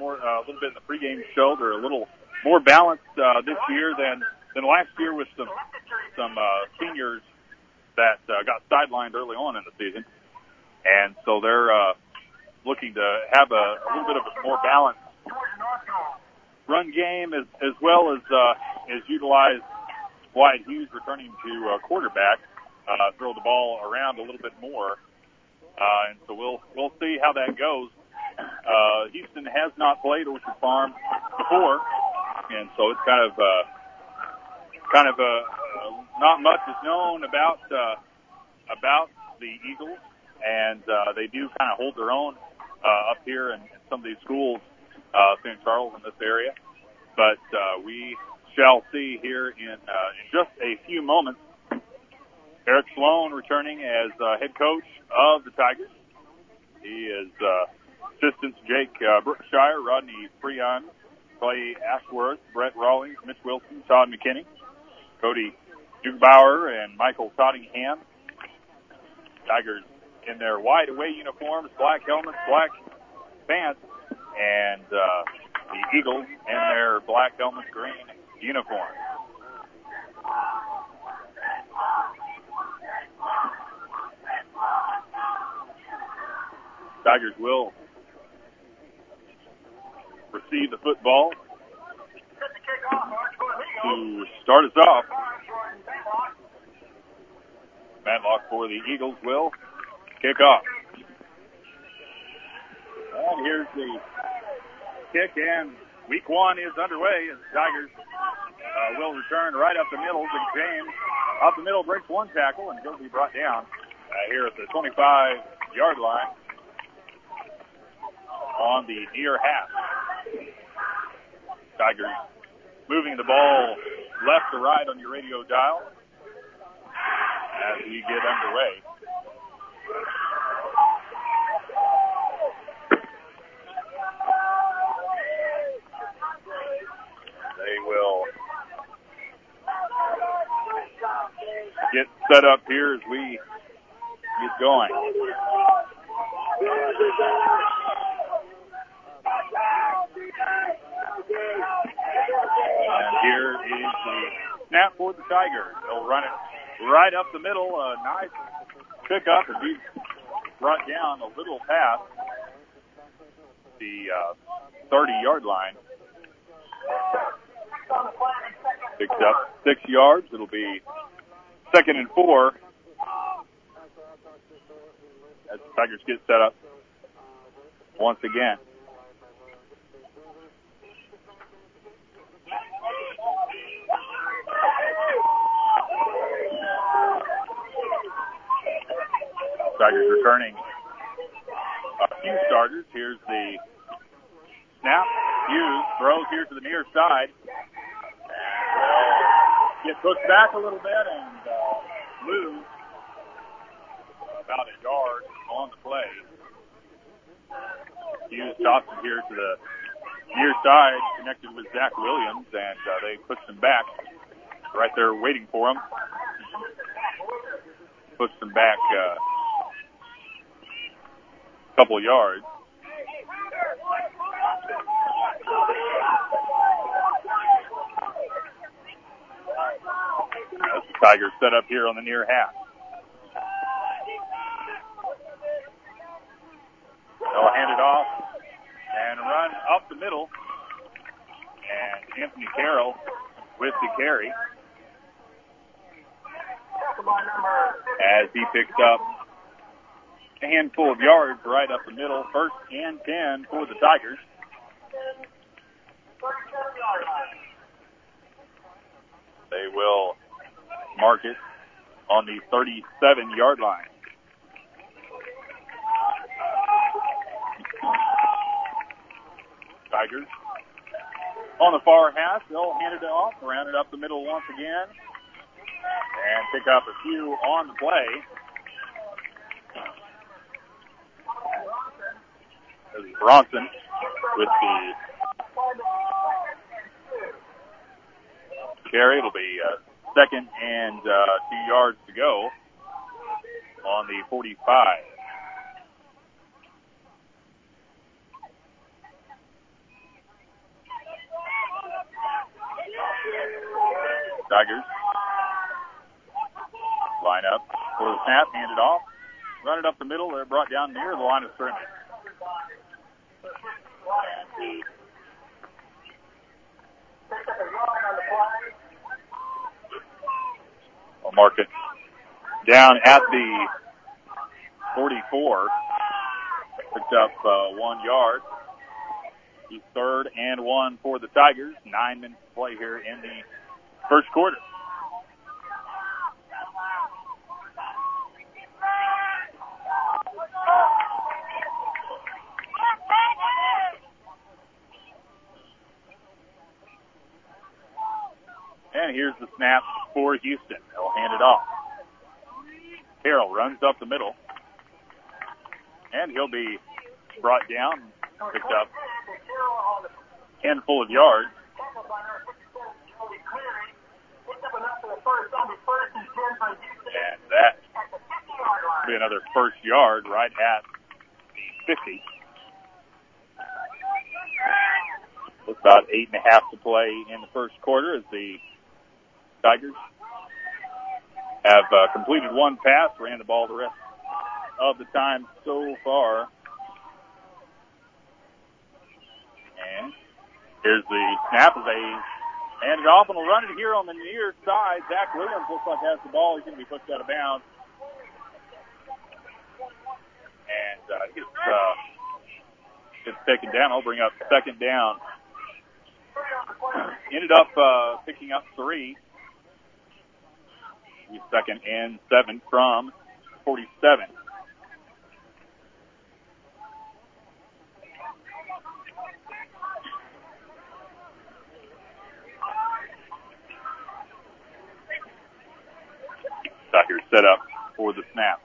more, a little bit in the pregame show. They're a little more balanced this year than last year with some seniors that got sidelined early on in the season, and so they're looking to have a little bit of a more balanced run game as well as utilize Wyatt Hughes returning to quarterback, throw the ball around a little bit more, and so we'll see how that goes. Houston has not played Orchard Farm before, and so it's kind of not much is known about the Eagles, and they do kind of hold their own up here in some of these schools, St. Charles in this area. But we shall see here in just a few moments. Eric Sloan returning as head coach of the Tigers. He is assistants Jake Brookshire, Rodney Freon, Clay Ashworth, Brett Rawlings, Mitch Wilson, Todd McKinney, Cody Dugbauer, and Michael Tottingham. Tigers in their white away uniforms, black helmets, black pants, and the Eagles in their black helmets, green uniforms. Tigers will receive the football to start us off. Matlock for the Eagles will kick off. And here's the kick, and week one is underway as the Tigers will return right up the middle. James up the middle breaks one tackle, and he'll be brought down here at the 25-yard line on the near half. Tigers moving the ball left to right on your radio dial as we get underway. They will get set up here as we get going. And here is the snap for the Tigers. They'll run it right up the middle. A nice pickup as he's brought down a little past the 30-yard line. Picks up 6 yards. It'll be 2nd and 4 as the Tigers get set up once again. Tigers returning a few starters. Here's the snap. Hughes throws here to the near side. And get pushed back a little bit and lose about a yard on the play. Hughes tossed him here to the near side, connected with Zach Williams, and they pushed him back. Right there waiting for him. Pushed him back couple of yards. As the Tigers set up here on the near half. They'll hand it off and run up the middle. And Anthony Carroll with the carry as he picks up a handful of yards right up the middle. 1st and 10 for the Tigers. They will mark it on the 37-yard line. Tigers on the far half. They'll hand it off, round it up the middle once again, and pick up a few on the play. This is Bronson with the carry. It'll be 2nd and 2 yards to go on the 45. Tigers line up for the snap, hand it off, run it up the middle. They're brought down near the line of scrimmage. We'll mark it down at the 44. Picked up 1 yard. It's 3rd and 1 for the Tigers. 9 minutes to play here in the first quarter. And here's the snap for Houston. They'll hand it off. Carroll runs up the middle. And he'll be brought down, picked up a handful of yards. And that will be another first yard right at the 50. With about 8.5 to play in the first quarter as the Tigers have completed 1 pass, ran the ball the rest of the time so far. And here's the snap as they hand it off, and will run it here on the near side. Zach Williams looks like has the ball. He's going to be pushed out of bounds. And gets taken down. I'll bring up 2nd down. Ended up picking up 3. 2nd and 7 from 47. Tigers set up for the snap.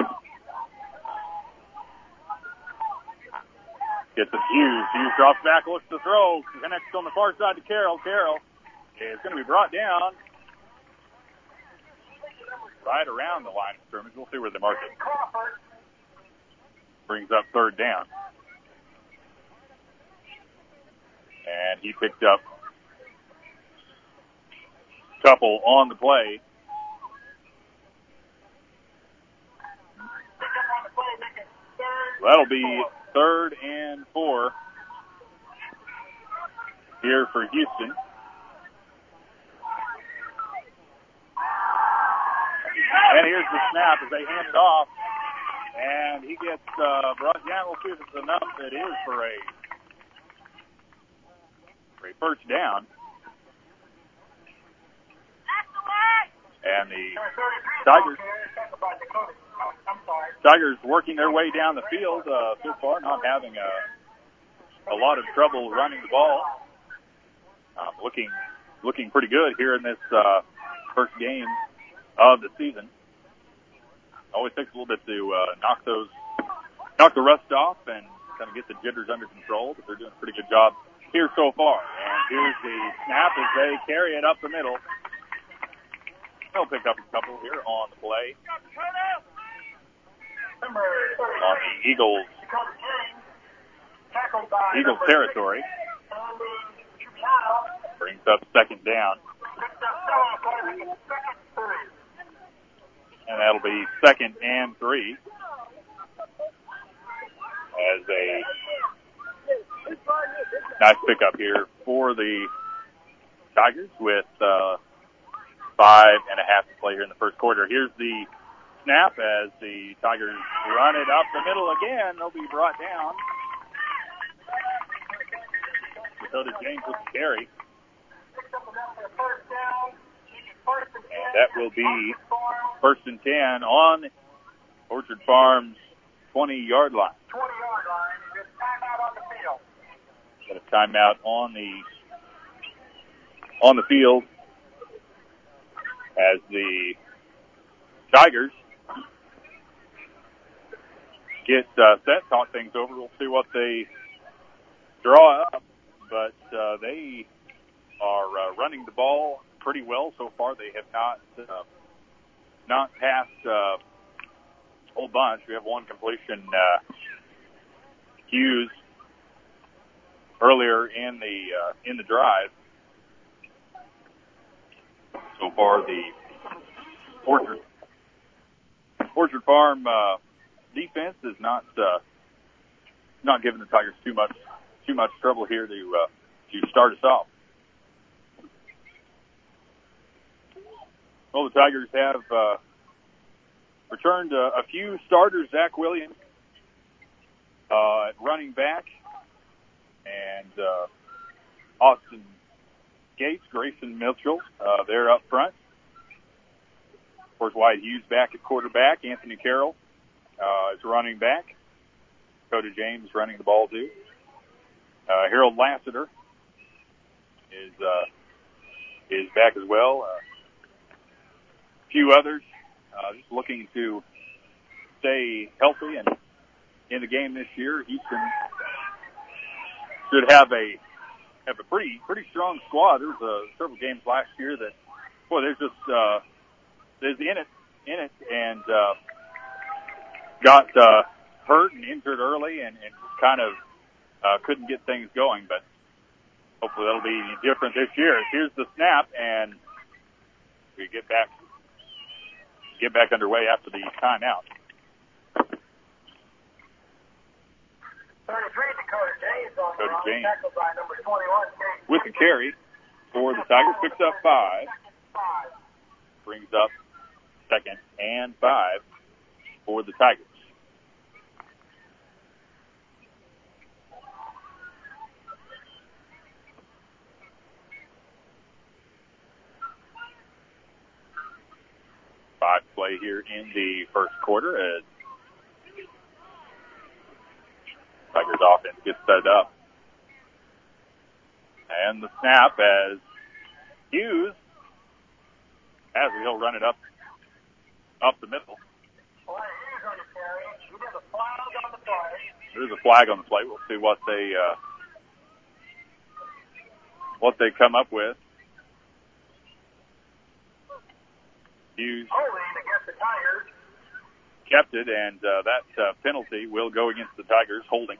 Gets it Hughes. Hughes drops back, looks to throw. Connects on the far side to Carroll. Carroll is going to be brought down right around the line of scrimmage. We'll see where they mark it. Brings up 3rd down. And he picked up a couple on the play. That'll be 3rd and 4 here for Houston. And here's the snap as they hand it off. And he gets brought down. We'll see if it's enough. It is for a first down. And the Tigers working their way down the field so far, not having a lot of trouble running the ball. Looking pretty good here in this first game of the season. Always takes a little bit to knock the rust off and kind of get the jitters under control, but they're doing a pretty good job here so far. And here's the snap as they carry it up the middle. They'll pick up a couple here on the play. On the Eagles territory. Brings up 2nd down. And that'll be 2nd and 3. As a nice pickup here for the Tigers with 5.5 to play here in the first quarter. Here's the snap as the Tigers run it up the middle again. They'll be brought down. So does James with the carry. And that will be 1st and 10 on Orchard Farms 20-yard line. 20-yard line. There's a timeout on the field. Got a timeout on the field as the Tigers get set, talk things over. We'll see what they draw up, but they are running the ball pretty well so far. They have not passed a whole bunch. We have one completion, Hughes, earlier in the drive. So far, the Orchard Farm defense is not giving the Tigers too much trouble here to start us off. Well, the Tigers have returned a few starters. Zach Williams at running back, and Austin Gates, Grayson Mitchell, they're up front. Of course, Wyatt Hughes back at quarterback. Anthony Carroll is running back. Dakota James running the ball too. Harold Lassiter is back as well. A few others just looking to stay healthy and in the game this year. Houston should have a pretty strong squad. There was several games last year that, boy, there's in it, and got hurt and injured early, and kind of couldn't get things going. But hopefully that'll be different this year. Here's the snap, and we get back underway after the timeout. 33, Dakota James on the run, James tackled by number 21, with the carry for the Tigers, picks up 5, brings up 2nd and 5 for the Tigers. Five play here in the first quarter as Tigers offense gets set up. And the snap as Hughes, as he'll run it up the middle. There's a flag on the play. We'll see what they come up with. Hughes kept it, and that penalty will go against the Tigers, holding.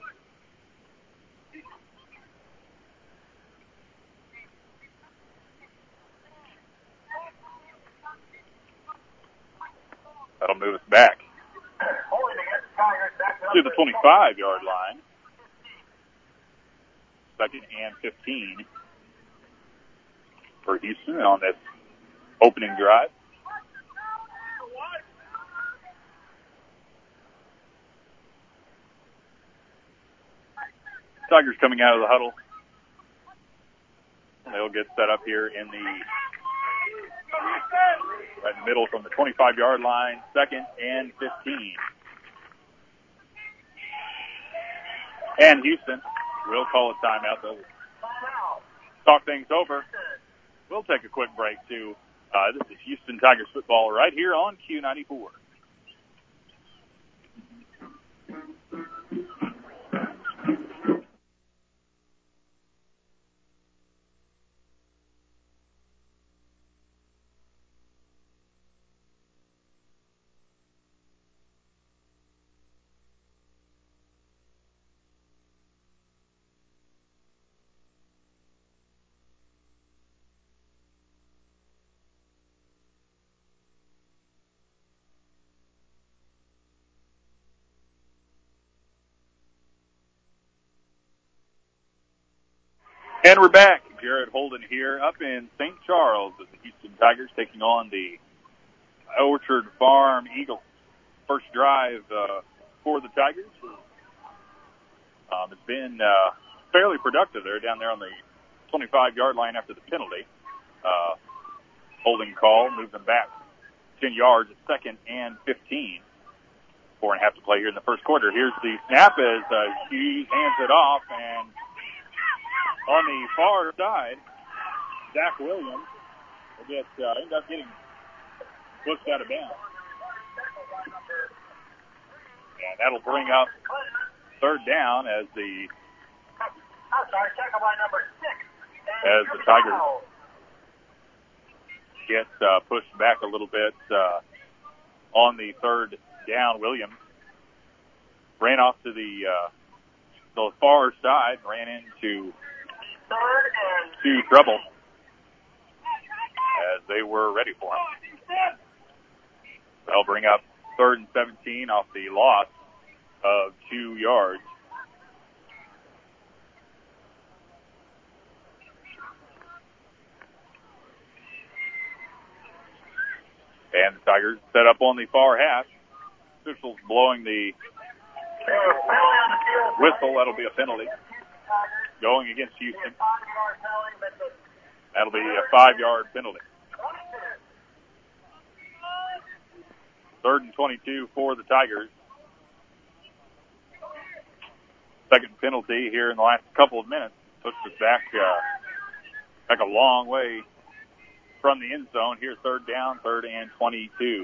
That'll move us back to the 25-yard line. 2nd and 15 for Houston on this opening drive. Tigers coming out of the huddle. They'll get set up here in the right in the middle from the 25-yard line, 2nd and 15. And Houston will call a timeout. They'll talk things over. We'll take a quick break, too. This is Houston Tigers football right here on Q94. And we're back. Garrett Holden here up in St. Charles as the Houston Tigers taking on the Orchard Farm Eagles. First drive for the Tigers. It's been fairly productive. They're down there on the 25-yard line after the penalty. Holding call, move them back 10 yards at 2nd and 15. 4.5 to play here in the first quarter. Here's the snap as Hughes hands it off, and on the far side, Zach Williams will end up getting pushed out of bounds. And that'll bring up 3rd down as the Tigers get pushed back a little bit on the 3rd down. Williams ran off to the far side, ran into trouble as they were ready for him. They'll bring up 3rd and 17 off the loss of 2 yards. And the Tigers set up on the far hash. Officials blowing the whistle. That'll be a penalty going against Houston. That'll be a 5-yard penalty. 3rd and 22 for the Tigers. Second penalty here in the last couple of minutes. Puts us back a long way from the end zone. Here, 3rd down, 3rd and 22.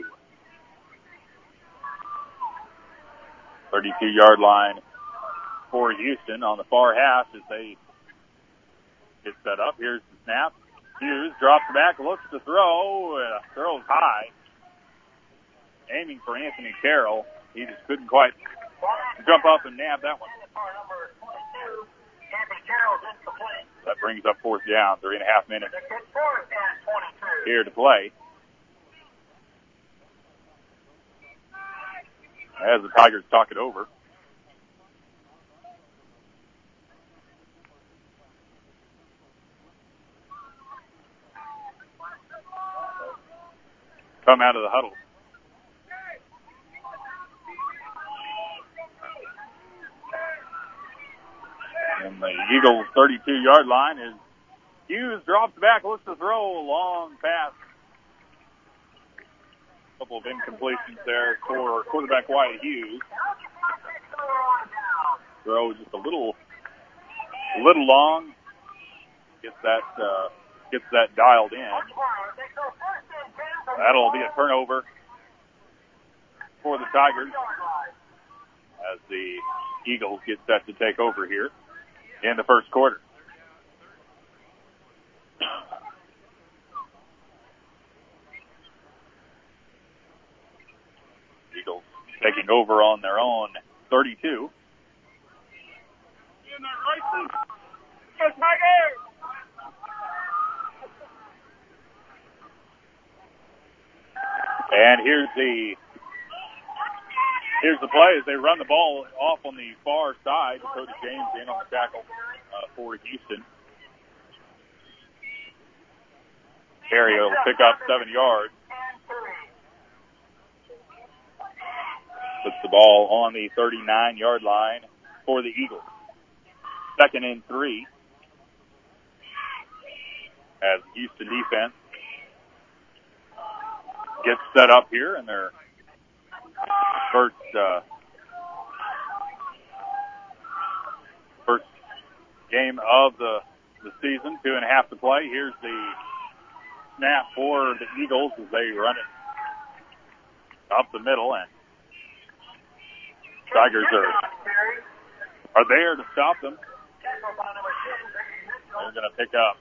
32-yard line for Houston on the far hash as they get set up. Here's the snap. Hughes drops back, looks to throw, throws high. Aiming for Anthony Carroll. He just couldn't quite jump up and nab that one. That brings up 4th down, 3.5 minutes here to play. As the Tigers talk it over. Come out of the huddle. And the Eagles' 32-yard line is Hughes drops back, looks to throw a long pass. A couple of incompletions there for quarterback Wyatt Hughes. Throw just a little long. Gets that dialed in. That'll be a turnover for the Tigers as the Eagles get set to take over here in the first quarter. Eagles taking over on their own 32. And here's the play as they run the ball off on the far side. Dakota James in on the tackle for Houston. Carey will pick up 7 yards. Puts the ball on the 39-yard line for the Eagles. 2nd and 3 as Houston defense gets set up here in their first game of the season. 2.5 to play. Here's the snap for the Eagles as they run it up the middle, and Tigers are there to stop them. They're going to pick up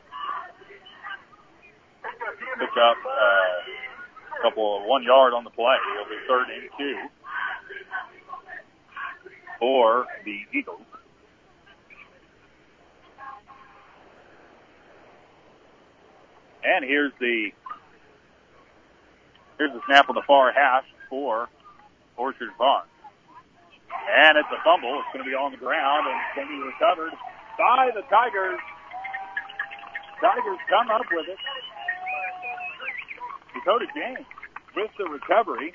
a couple of 1 yard on the play. It'll be 3rd and 2 for the Eagles. And here's the snap on the far hash for Orchard Park. And it's a fumble. It's going to be on the ground and it's going to be recovered by the Tigers. Tigers come up with it. Dakota James with the recovery.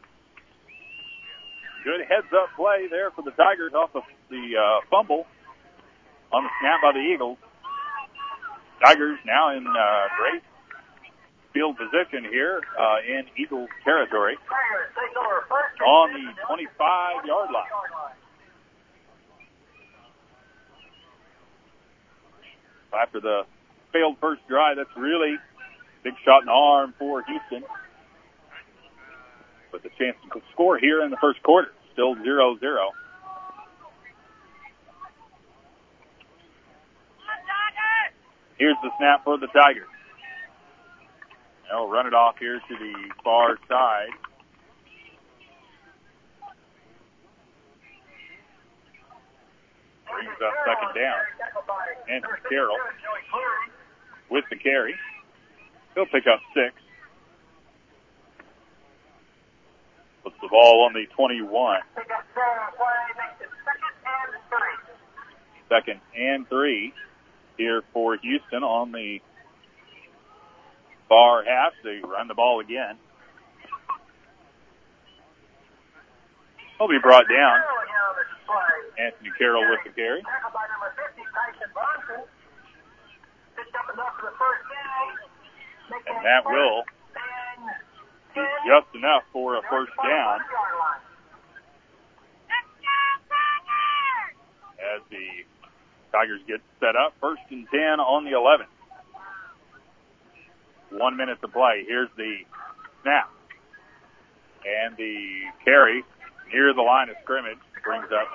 Good heads-up play there for the Tigers off of the fumble on the snap by the Eagles. Tigers now in great field position here in Eagles territory on the 25-yard line. After the failed first drive, that's really big shot in the arm for Houston. With a chance to score here in the first quarter. Still 0-0. Here's the snap for the Tigers. They'll run it off here to the far side. Brings up 2nd down. Andrew Carroll with the carry. He'll pick up 6. Puts the ball on the 21. Second and 3 here for Houston on the far half. They run the ball again. He'll be brought down. Anthony Carroll with the carry. And that will be just enough for a first down. As the Tigers get set up, 1st and 10 on the 11. 1 minute to play. Here's the snap. And the carry near the line of scrimmage brings up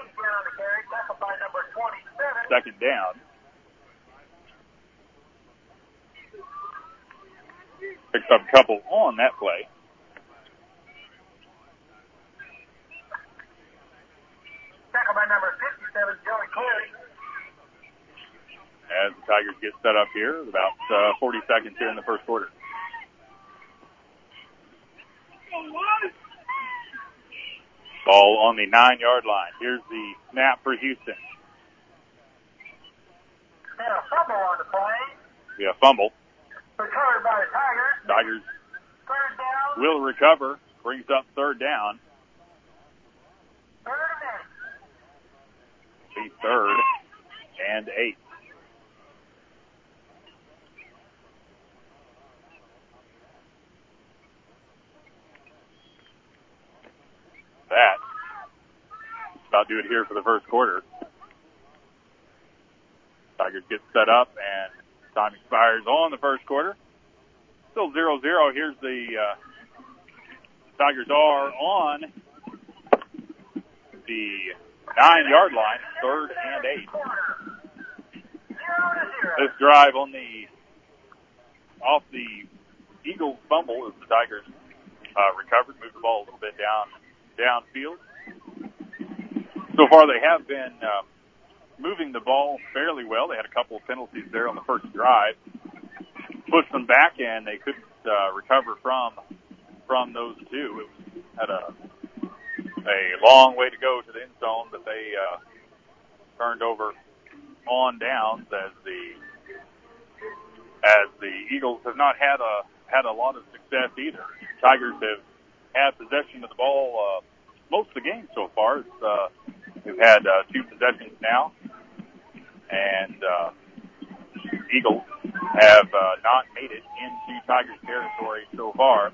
second down. Picks up a couple on that play. Tackle by number 57, Joey Cleary. As the Tigers get set up here, about 40 seconds here in the first quarter. Ball on the 9-yard line. Here's the snap for Houston. And a fumble on the play. Yeah, fumble. Recovered by the Tigers. Tigers Third down. will recover. Brings up third down. Third and 8. The 3rd and 8. That about do it here for the first quarter. Tigers get set up and time expires on the first quarter. Still 0-0. Here's the Tigers are on the 9-yard line, 3rd and 8. This drive on off the Eagles fumble as the Tigers recovered, moved the ball a little bit downfield. So far they have been moving the ball fairly well. They had a couple of penalties there on the first drive. Pushed them back and they couldn't recover from those two. It had a long way to go to the end zone, but they turned over on downs as the Eagles have not had a lot of success either. Tigers have had possession of the ball most of the game so far. We've had 2 possessions now, and Eagles have not made it into Tigers territory so far.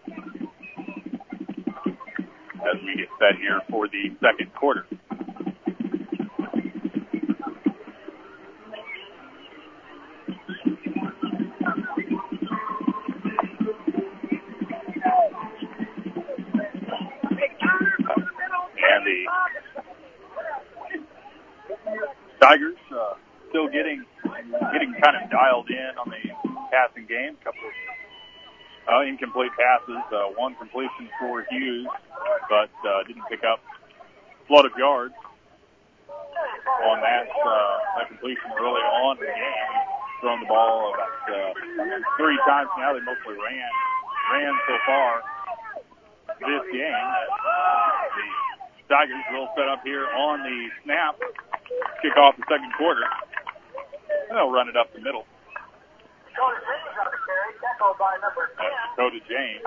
As we get set here for the second quarter. And the Tigers still getting kind of dialed in on the passing game. A couple of incomplete passes, 1 completion for Hughes, but didn't pick up a lot of yards on that completion early on in the game. He's thrown the ball about 3 times now. They mostly ran so far this game. The Tigers will set up here on the snap, kick off the second quarter, and they'll run it up the middle. Dakota James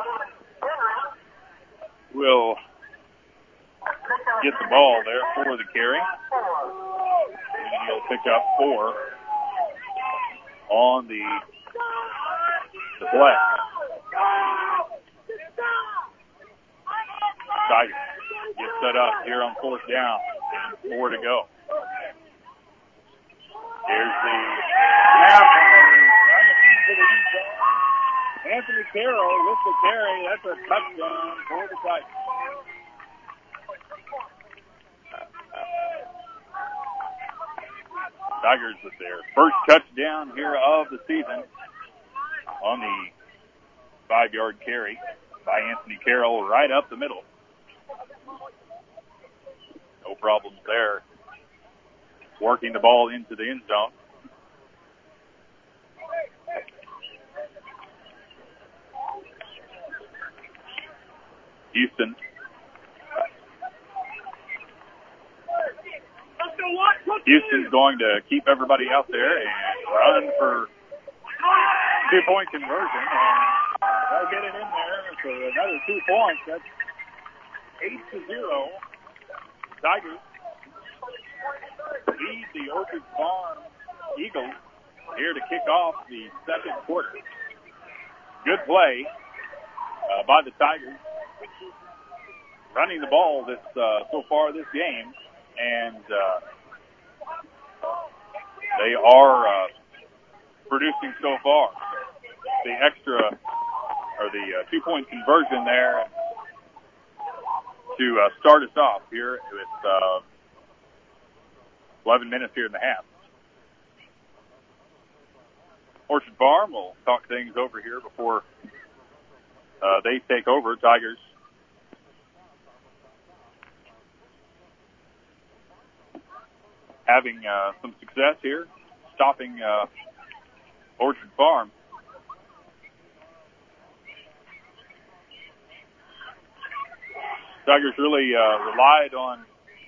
will get the ball there for the carry. And he'll pick up 4 on the play. Tigers get set up here on 4th down. 4 to go. Here's the snap. Anthony Carroll with the carry. That's a touchdown for the Tigers. Tigers with their first touchdown here of the season on the 5-yard carry by Anthony Carroll right up the middle. No problems there. Working the ball into the end zone. Houston Houston's going to keep everybody out there and run for 2-point conversion. And they'll get it in there for another 2 points. That's 8-0. Tigers lead the Orchard Farm Eagles here to kick off the second quarter. Good play by the Tigers, running the ball so far this game, and they are producing so far. The extra, or the 2-point conversion there to start us off here with 11 minutes here in the half. Orchard Farm will talk things over here before they take over. Tigers having some success here, stopping Orchard Farm. Tigers really relied on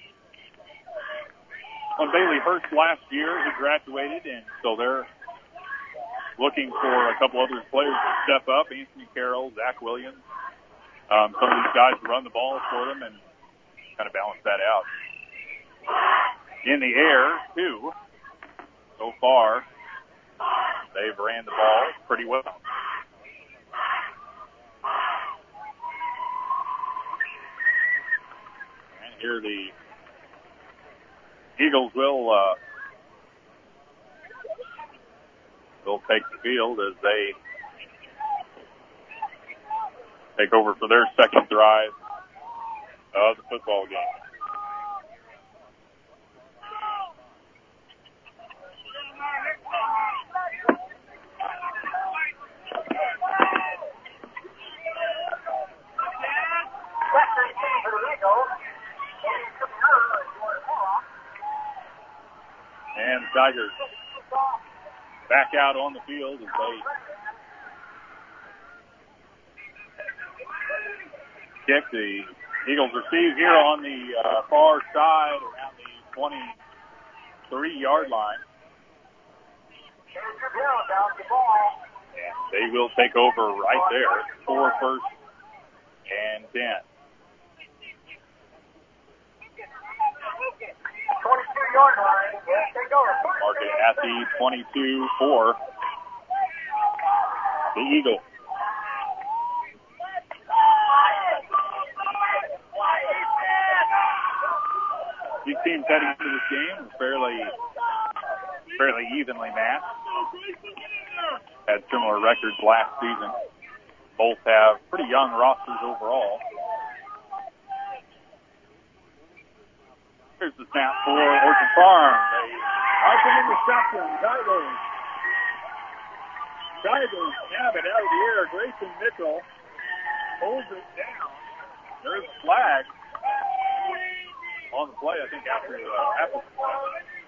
Bailey Hurst last year. He graduated, and so they're looking for a couple other players to step up. Anthony Carroll, Zach Williams, some of these guys to run the ball for them and kind of balance that out. In the air, too. So far, they've ran the ball pretty well. And here the Eagles will take the field as they take over for their second drive of the football game. And the Tigers back out on the field as they kick. The Eagles receive here on the far side around the 23-yard line. And they will take over right there for 1st and 10. 22-yard line. Mark it at the 22 for the Eagles. These teams heading into this game are fairly evenly matched. Had similar records last season. Both have pretty young rosters overall. Here's the snap for Orchard Farm. They are some interception. Tigers have it out of the air. Grayson Mitchell holds it down. There's a flag on the play, I think, after the play.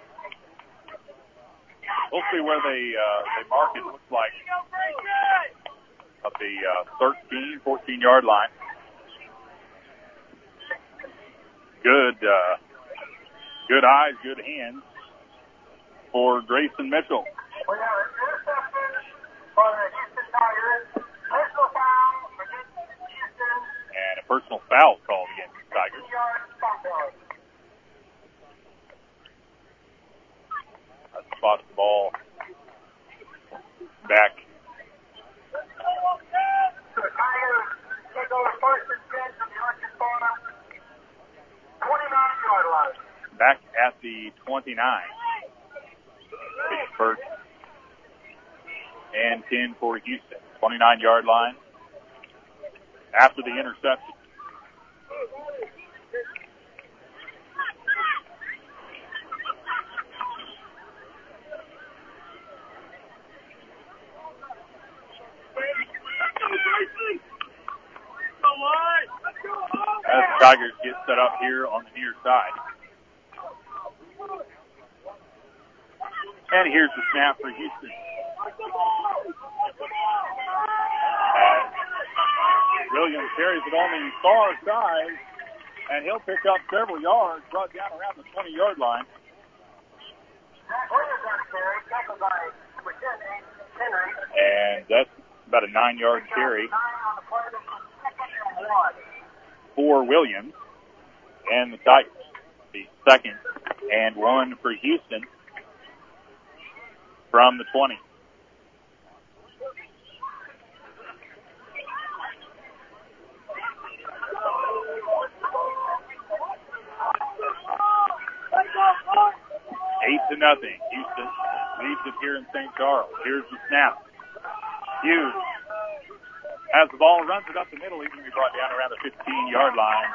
We'll see where they mark it. Looks like up the 14-yard line. Good eyes, good hands for Grayson Mitchell. We have an interception for the Houston Tigers. Personal foul against Houston. And a personal foul called against the Tigers. Spots the ball back. So the Tigers take over 1st and 10 from the Orchard Farm. 29-yard line. Back at the 29. It's 1st and 10 for Houston. 29-yard line after the interception. As the Tigers get set up here on the near side. And here's the snap for Houston. And Williams carries it on the far side, and he'll pick up several yards, brought down around the 20-yard line. And that's about a 9-yard carry for Williams and the Tigers. The 2nd and 1 for Houston from the 20. Eight to nothing. Houston leads it here in St. Charles. Here's the snap. Hughes has the ball, runs it up the middle. He's going to be brought down around the 15-yard line.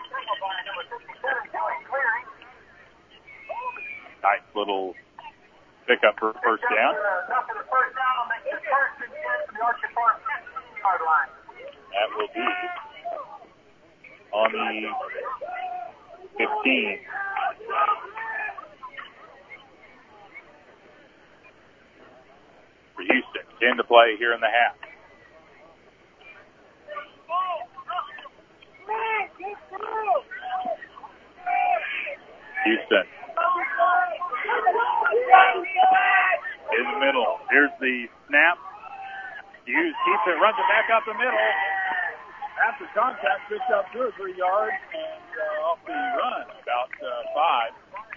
Nice little pickup for first down. That will be on the 15. For Houston, 10 to play here in the half. Houston in the middle. Here's the snap. Hughes keeps it, runs it back up the middle. After contact, picks up 2 or 3 yards and off the run, about 5.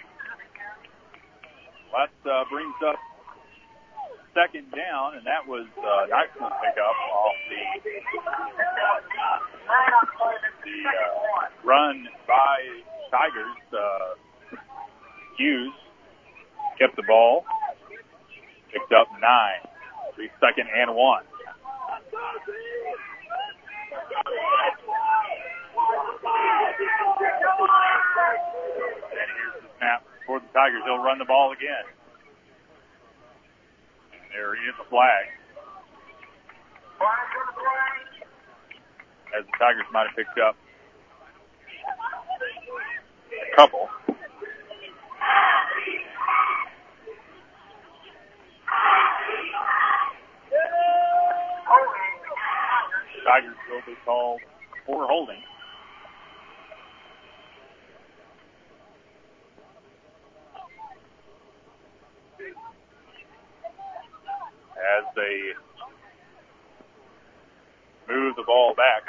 That brings up 2nd down, and that was a nice one pickup off the run by Tigers. Hughes kept the ball, picked up 9. 2nd and 1. And here's the snap for the Tigers. They'll run the ball again. There is a flag. As the Tigers might have picked up a couple. Tigers will be called for holding. As they move the ball back.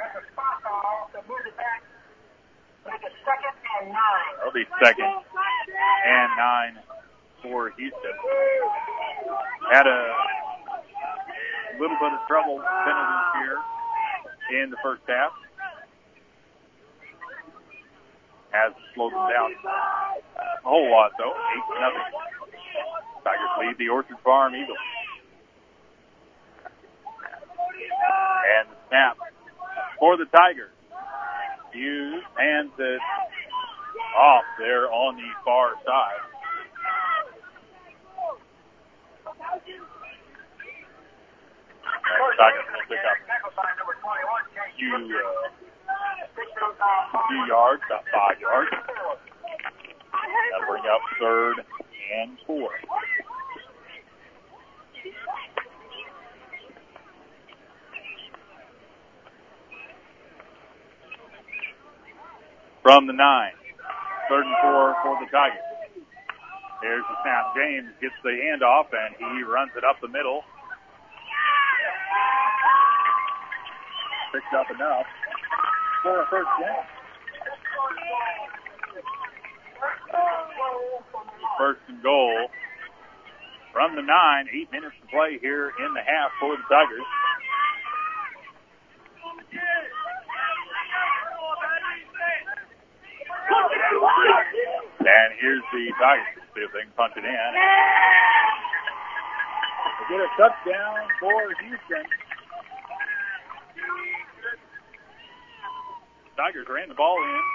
That'll be 2nd and 9 for Houston. Had a little bit of trouble with penalties here in the first half. Has slowed them down a whole lot, though. 8-0. Tigers lead the Orchard Farm Eagles. And the snap for the Tigers. Hughes hands it off there on the far side. And the Tigers will pick up few yards, about 5 yards. That'll bring up 3rd and 4. From the 9. 3rd and 4 for the Tigers. Here's the snap. James gets the handoff, and he runs it up the middle. Picked up enough for a first down. 1st and goal from the 9. 8 minutes to play here in the half for the Tigers. And here's the Tigers. See if they can punch it in. They get a touchdown for Houston. Tigers ran the ball in.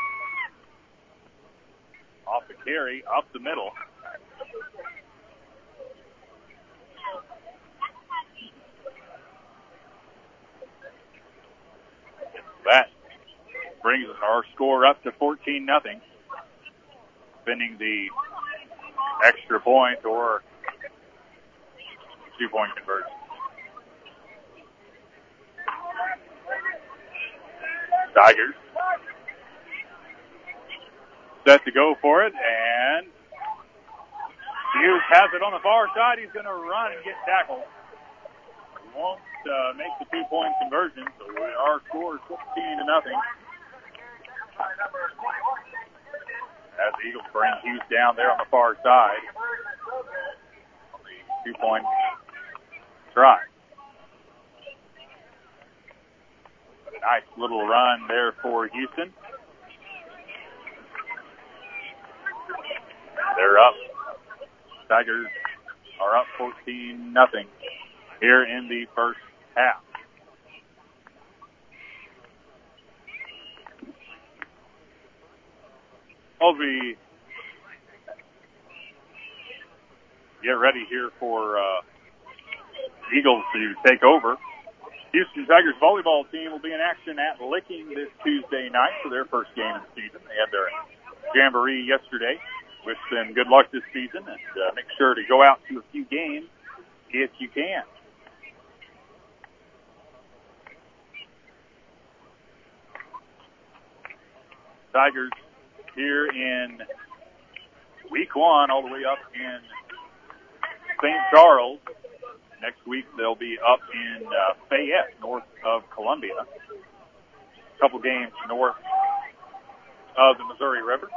Off the carry, up the middle. That brings our score up to 14-0. Spending the extra point or 2-point conversion. Tigers set to go for it, and Hughes has it on the far side. He's going to run and get tackled. He won't make the 2-point conversion, so our score is 15-0. As the Eagles bring Hughes down there on the far side. On the 2-point try. A nice little run there for Houston. They're up. Tigers are up 14-0 here in the first half. As we get ready here for Eagles to take over, Houston Tigers volleyball team will be in action at Licking this Tuesday night for their first game of the season. They had their jamboree yesterday. Wish them good luck this season, and make sure to go out to a few games if you can. Tigers here in week 1, all the way up in St. Charles. Next week they'll be up in Fayette, north of Columbia. A couple games north of the Missouri River.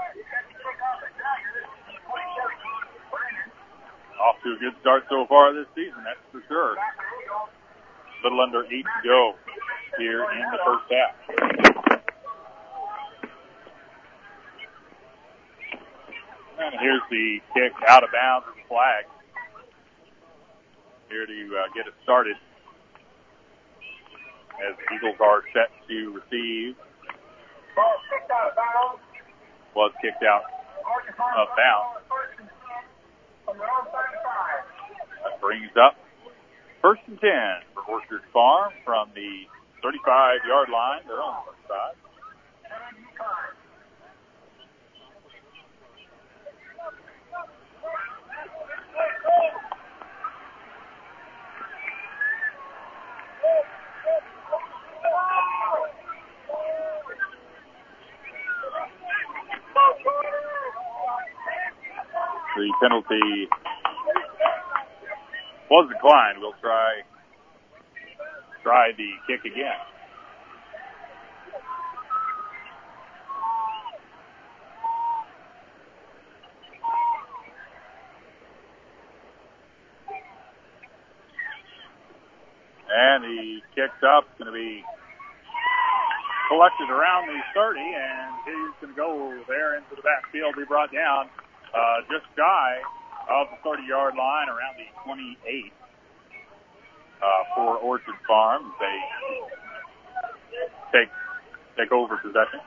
Off to a good start so far this season, that's for sure. A little under 8 to go here in the first half. And here's the kick out of bounds with the flag. Here to get it started. As the Eagles are set to receive. Was kicked out of bounds. That brings up 1st and 10 for Orchard Farm from the 35-yard line, their own 35. The penalty was declined. We'll try the kick again. And the kick's up. It's going to be collected around the 30, and he's going to go there into the backfield. Be brought down just shy of the 30-yard line, around the 28 for Orchard Farm. They take over possession.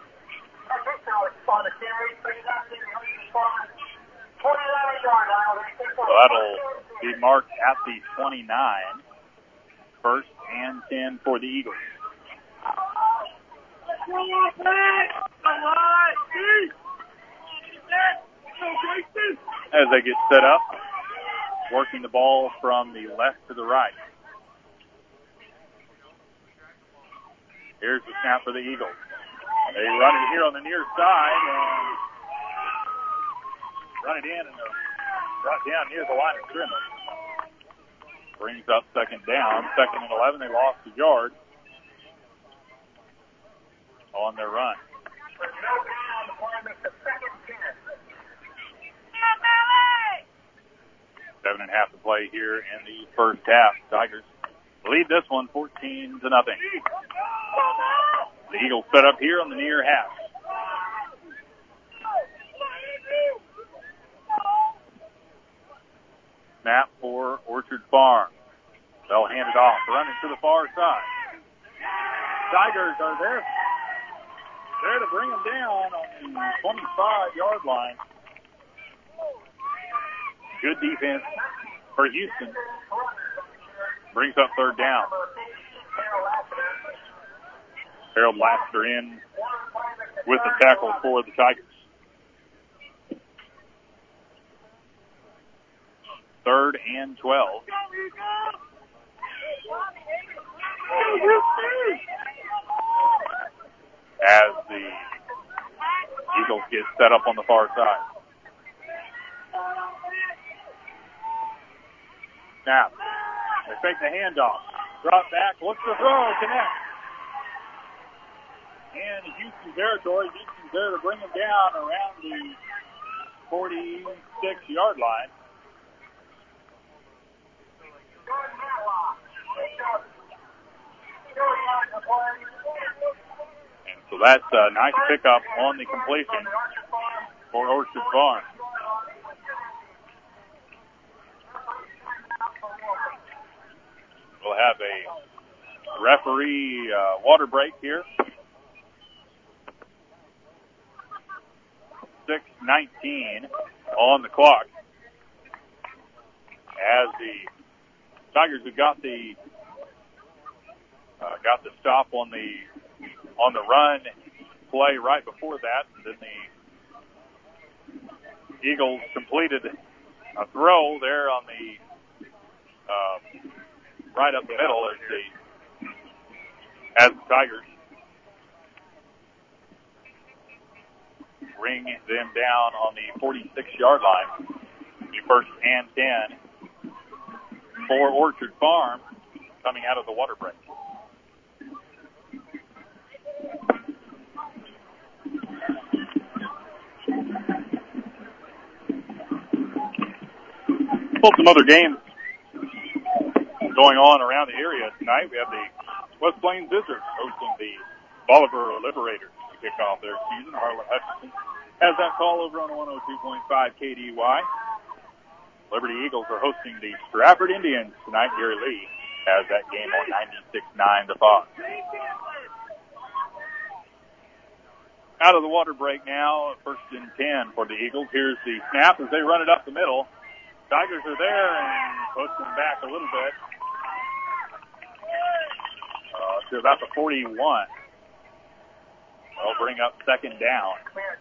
So that'll be marked at the 29. 1st and 10 for the Eagles. As they get set up, working the ball from the left to the right. Here's the snap for the Eagles. They run it here on the near side and run it in and brought down near the line of scrimmage. Brings up 2nd down. 2nd and 11. They lost a yard on their run. 7.5 to play here in the first half. Tigers lead this one 14-0. The Eagles set up here on the near half. Snap for Orchard Farm. They'll hand it off, running to the far side. Tigers are there to bring them down on the 25-yard line. Good defense for Houston. Brings up 3rd down. Harold Lassiter in with the tackle for the Tigers. 3rd and 12. As the Eagles get set up on the far side. snap. They fake the handoff. Drop back. Looks to throw. Connect. In Houston territory. Houston's there to bring him down around the 46-yard line. And so that's a nice pickup on the completion for Orchard Farm. We'll have a referee water break here. 6:19 on the clock. As the Tigers have got the stop on the run play right before that, and then the Eagles completed a throw there on the right up the middle as the Tigers bring them down on the 46-yard line. The first and 10 for Orchard Farm coming out of the water break. Well, some other games going on around the area tonight. We have the West Plains Wizards hosting the Bolivar Liberators to kick off their season. Harlan Hutchinson has that call over on 102.5 KDY. Liberty Eagles are hosting the Stratford Indians tonight. Gary Lee has that game on 96.9 to Fox. Out of the water break now, first and 10 for the Eagles. Here's the snap as they run it up the middle. Tigers are there and push them back a little bit to about the 41. They'll bring up second down.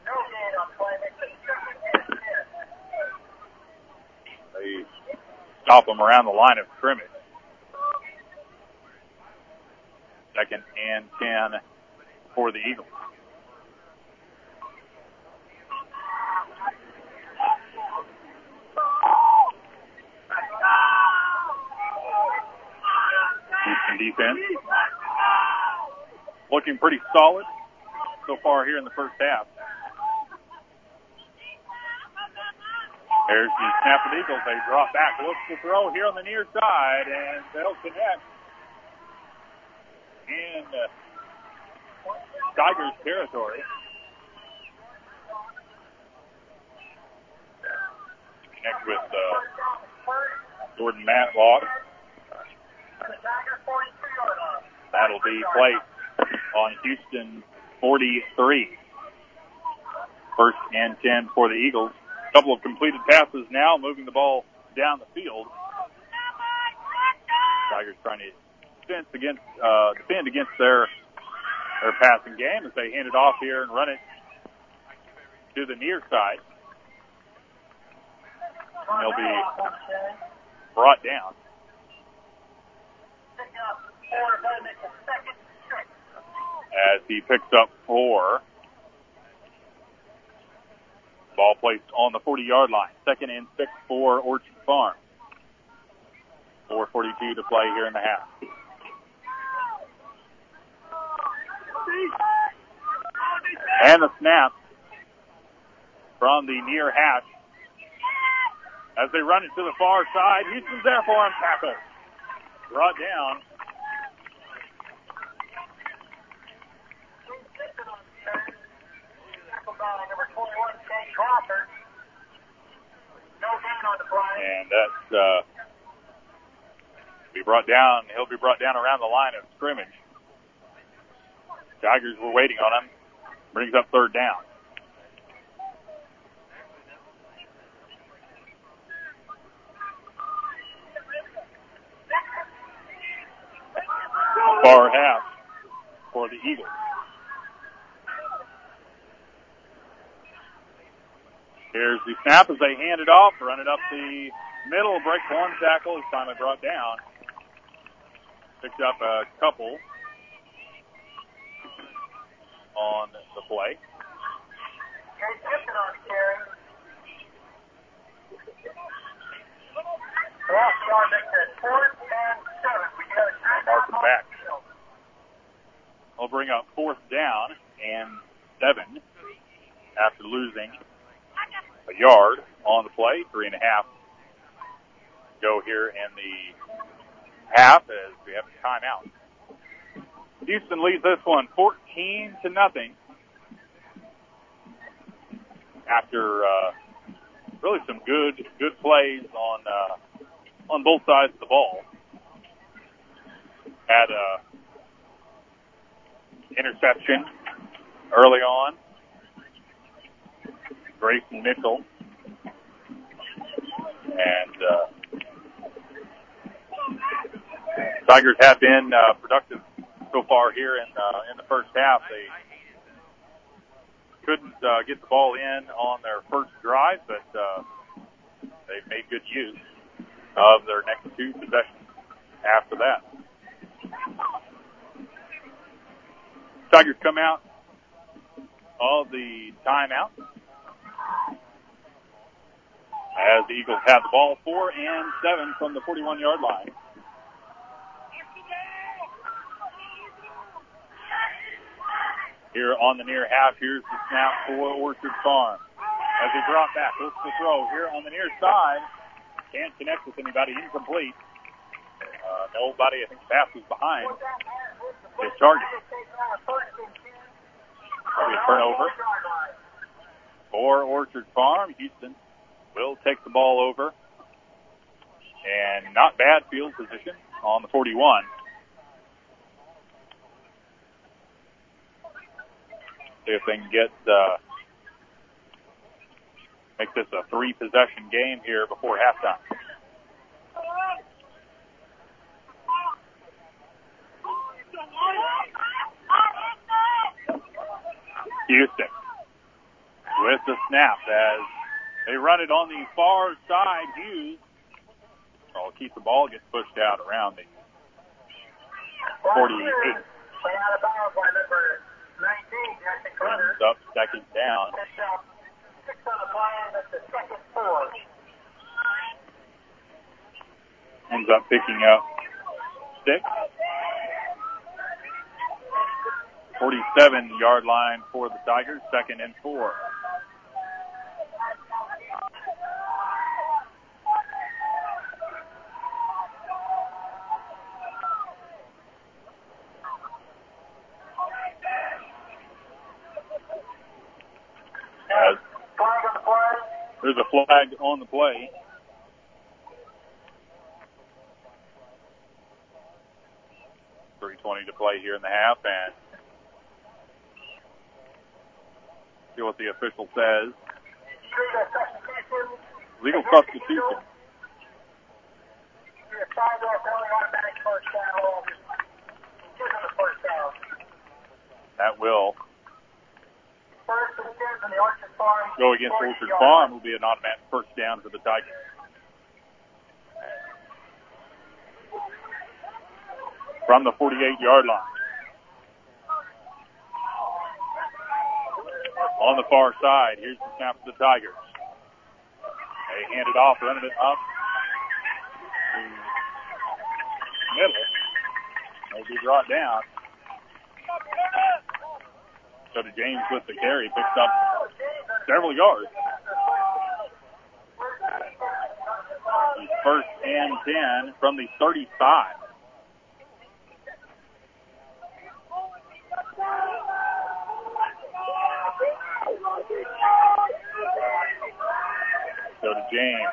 They stop them around the line of scrimmage. Second and 10 for the Eagles. Houston defense looking pretty solid so far here in the first half. There's the snap of the Eagles. They drop back. Looks to throw here on the near side, and they'll connect in Tigers territory. Connect with Jordan Matlock. That'll be placed on Houston 43. First and 10 for the Eagles. A couple of completed passes now, moving the ball down the field. Tigers trying to defend against their passing game as they hand it off here and run it to the near side. They'll be brought down. As he picks up 4. Ball placed on the 40-yard line. Second and 6 for Orchard Farm. 4:42 to play here in the half. And the snap from the near hash. As they run it to the far side, Houston's there for him. Tackle. Brought down. And that's be brought down. He'll be brought down around the line of scrimmage. Tigers were waiting on him. Brings up third down. Far half for the Eagles. Here's the snap as they hand it off, run it up the middle, break one tackle, is finally brought down. Picked up a couple on the play. yard makes it 4th and 7. We got a Mark them back. We'll bring up 4th down and 7 after losing a yard on the play. 3.5 go here in the half as we have a timeout. Houston leads this one 14-0 after really some good plays on both sides of the ball. Had a interception early on. Grayson Mitchell. And Tigers have been productive so far here in the first half. They couldn't get the ball in on their first drive, but they've made good use of their next 2 possessions after that. Tigers come out of the timeout as the Eagles have the ball 4 and 7 from the 41-yard line. Here on the near half, here's the snap for Orchard Farm. As he brought back, looks to throw here on the near side. Can't connect with anybody, incomplete. Nobody, I think, the pass was behind his target. Probably a turnover for Orchard Farm. Houston will take the ball over. And not bad field position on the 41. See if they can get make this a 3-possession game here before halftime. Houston with the snap as they run it on the far side. Hughes will keep the ball, gets pushed out around the 48. Runs up, second down. Ends up picking up 6. 47-yard line for the Tigers, 2nd and 4. There's a flag on the play. .320 to play here in the half, and see what the official says. Legal substitution. That will go against Orchard Farm. Will be an automatic first down for the Tigers. From the 48-yard line. On the far side, here's the snap for the Tigers. They hand it off, running it up to the middle. They'll be brought down. So to James with the carry, picks up several yards. First and 10 from the 35. So to James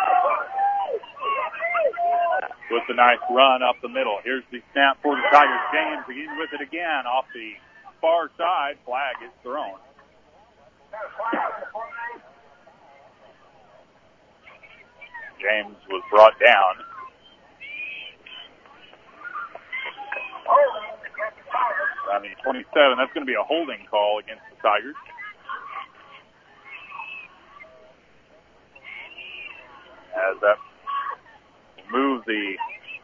with the nice run up the middle. Here's the snap for the Tigers. James again with it again off the far side. Flag is thrown. James was brought down. I mean, 27. That's going to be a holding call against the Tigers. As that moves the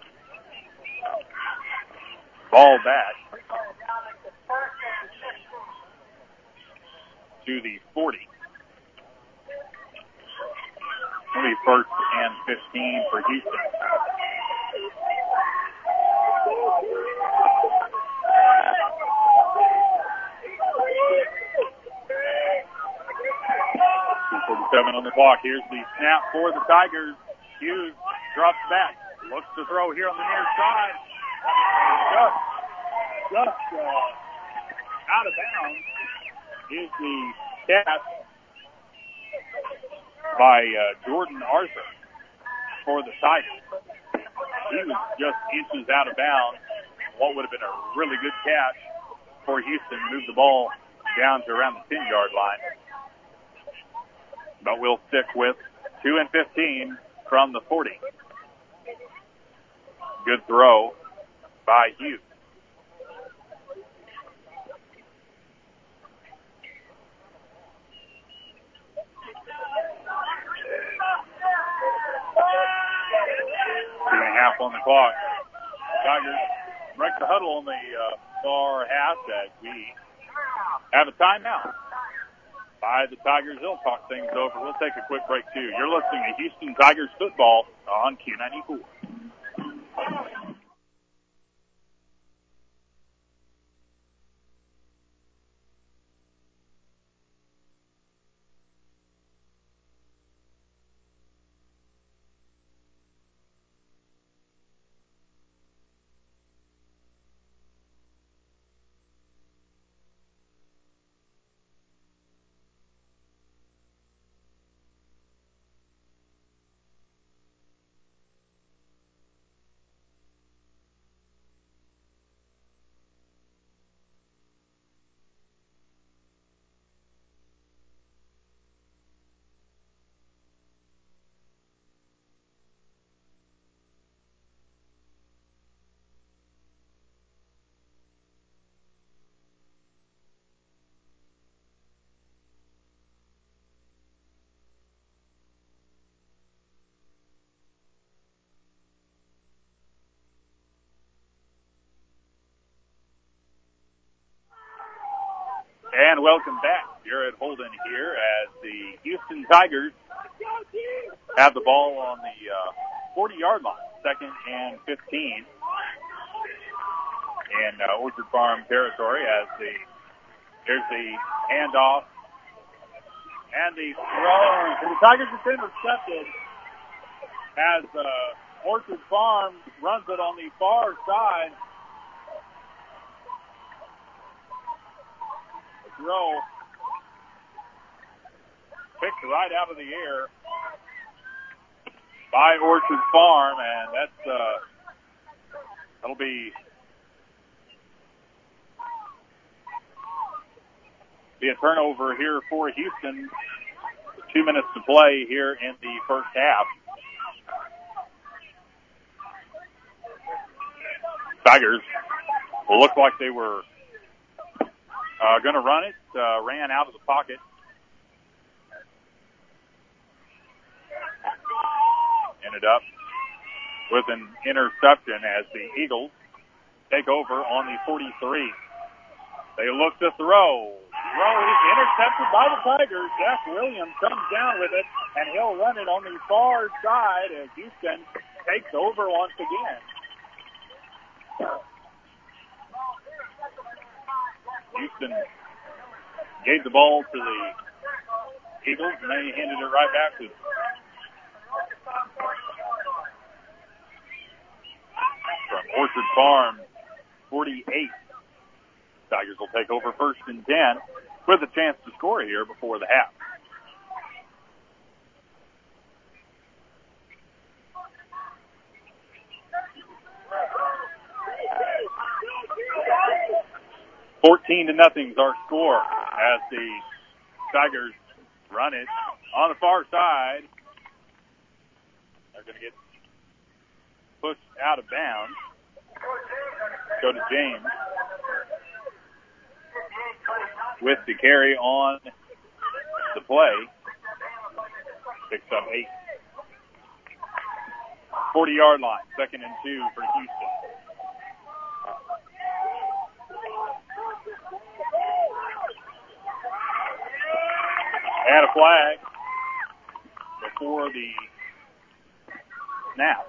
ball back to the 40. It'll be first and 15 for Houston. .247 on the clock. Here's the snap for the Tigers. Hughes drops back. Looks to throw here on the near side. Just out of bounds is the catch by Jordan Arthur for the Tigers. He was just inches out of bounds. What would have been a really good catch for Houston. Move the ball down to around the 10-yard line. But we'll stick with 2 and 15 from the 40. Good throw by Hughes. On the clock. Tigers break the huddle on the far half as we have a timeout by the Tigers. They'll talk things over. We'll take a quick break too. You're listening to Houston Tigers football on Q94. And welcome back. Jared Holden here as the Houston Tigers have the ball on the 40-yard line, 2nd and 15 in Orchard Farm territory as here's the handoff and the throw. The Tigers have been intercepted as Orchard Farm runs it on the far side. Throw picked right out of the air by Orchard Farm, and that'll be a turnover here for Houston. 2 minutes to play here in the first half. Tigers will look like they were going to run it, ran out of the pocket. Ended up with an interception as the Eagles take over on the 43. They look to throw. Throw is intercepted by the Tigers. Jeff Williams comes down with it, and he'll run it on the far side as Houston takes over once again. Houston gave the ball to the Eagles, and they handed it right back to them. From Orchard Farm, 48. Tigers will take over 1st and 10 with a chance to score here before the half. $14-0 is our score as the Tigers run it on the far side. They're going to get pushed out of bounds. Go to James with the carry on the play. Picks up 8. 40-yard line, 2nd and 2 for Houston. And a flag for the snap.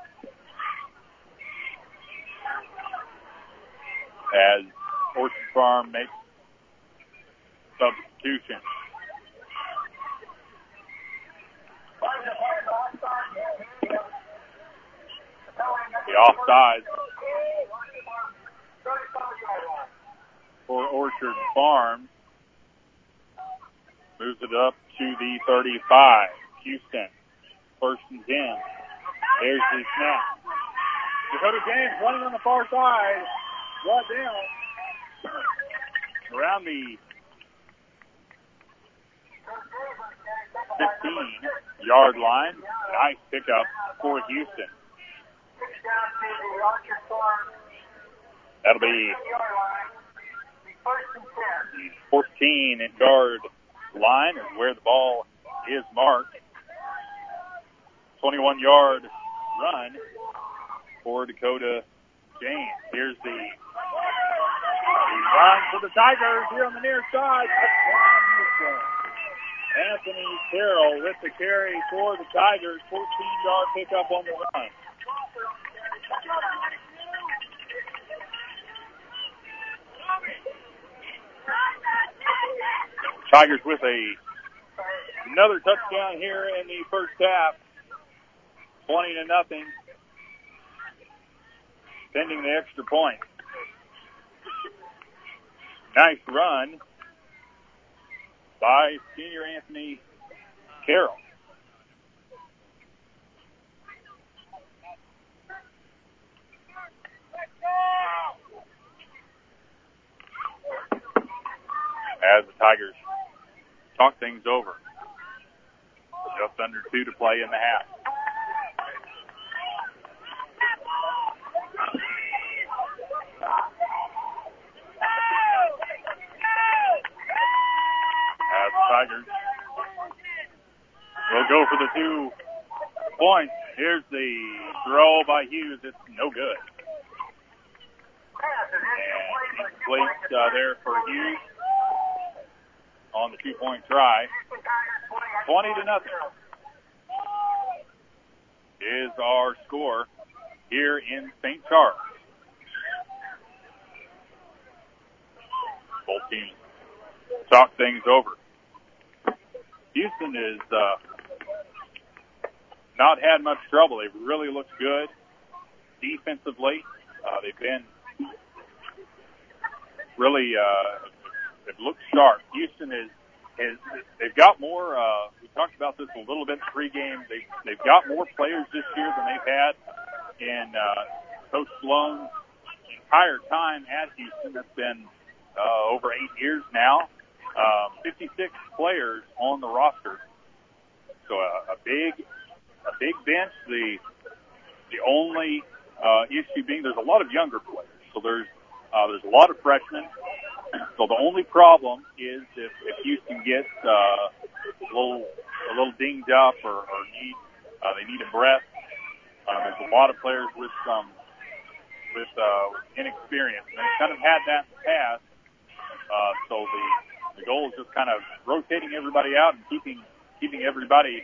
As Orchard Farm makes substitution. The offside for Orchard Farm. Moves it up to the 35. Houston, 1st and 10. There's the snap. Dakota James running on the far side. Brought down around the 15-yard line. Nice pickup for Houston. That'll be 14-yard line is where the ball is marked. 21-yard run for Dakota James. Here's the run for the Tigers here on the near side. Anthony Carroll with the carry for the Tigers. 14-yard pickup on the run. Tigers with another touchdown here in the first half. 20-0. Sending the extra point. Nice run by senior Anthony Carroll. As the Tigers talk things over. Just under 2 to play in the half. As the Tigers will go for the 2 points. Here's the throw by Hughes. It's no good. And complete there for Hughes on the 2-point try. 20-0 is our score here in St. Charles. Both teams talk things over. Houston is not had much trouble. They've really looked good defensively. They've been really they've looked sharp. Houston they've got more. We talked about this a little bit in pregame. They've got more players this year than they've had in Coach Sloan's entire time at Houston. That's been over 8 years now. 56 players on the roster. So a big bench. The only issue being there's a lot of younger players. So there's a lot of freshmen. So the only problem is if Houston gets a little dinged up or they need a breath. There's a lot of players with inexperience, and they've kind of had that in the past. So the goal is just kind of rotating everybody out and keeping everybody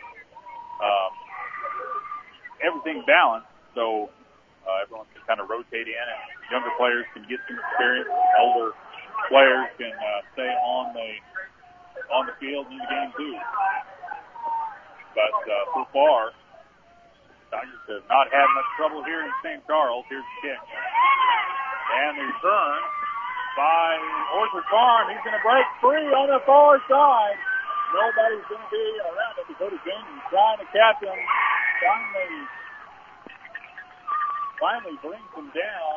everything balanced. So everyone can kind of rotate in, and younger players can get some experience. Older players can stay on the field in the game too. But so far, Tigers have not had much trouble here in St. Charles. Here's the kick. And the return by Orchard Farm. He's going to break free on the far side. Nobody's going to be around it. Dakota James trying to catch him. Finally brings him down.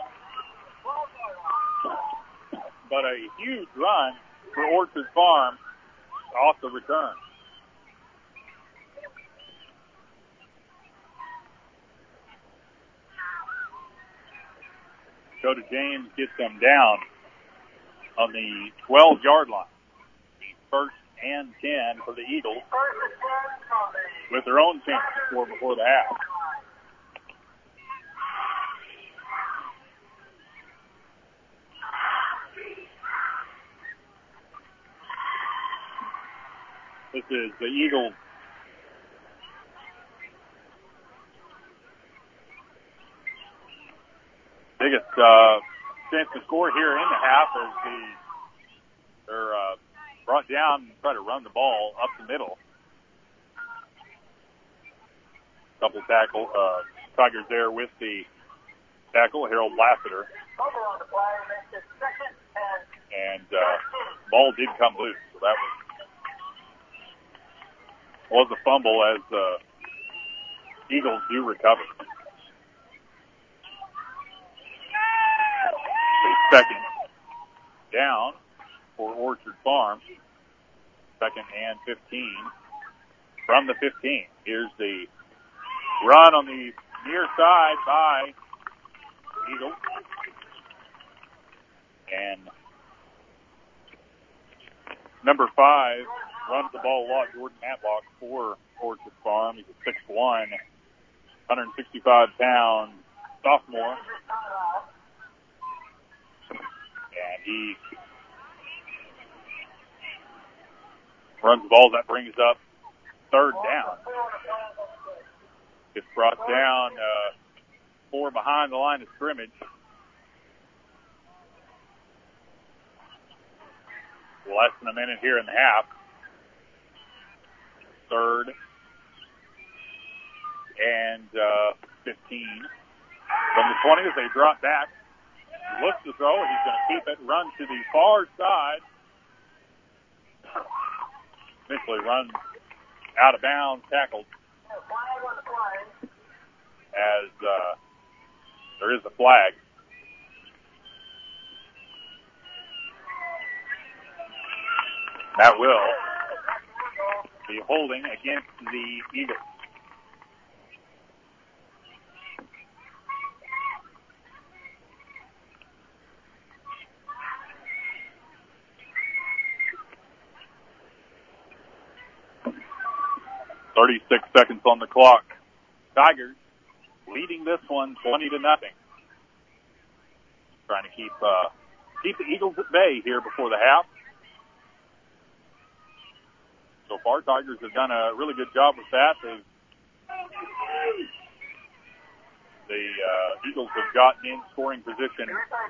But a huge run for Orchard Farm off the return. Dakota James gets them down on the 12-yard line. The 1st and 10 for the Eagles with their own chance to score before the half. This is the Eagles biggest chance to score here in the half as they're brought down and try to run the ball up the middle. Couple tackle Tigers there with the tackle, Harold Lassiter. And ball did come loose, so that was a fumble as the Eagles do recover. A second down for Orchard Farm. 2nd and 15 from the 15. Here's the run on the near side by Eagles. And number 5 runs the ball a lot, Jordan Matlock for Orchard Farm. He's a 6'1", 165-pound sophomore. And he runs the ball. That brings up 3rd down. It's brought down 4 behind the line of scrimmage. Less than a minute here in the half. 3rd and 15 from the 20 as they drop back. He looks to throw, and he's going to keep it. Run to the far side. Eventually runs out of bounds, tackled as there is a flag. That will be holding against the Eagles. .36 seconds on the clock. Tigers leading this one 20-0. Trying to keep the Eagles at bay here before the half. So far, Tigers have done a really good job with that. The Eagles have gotten in scoring position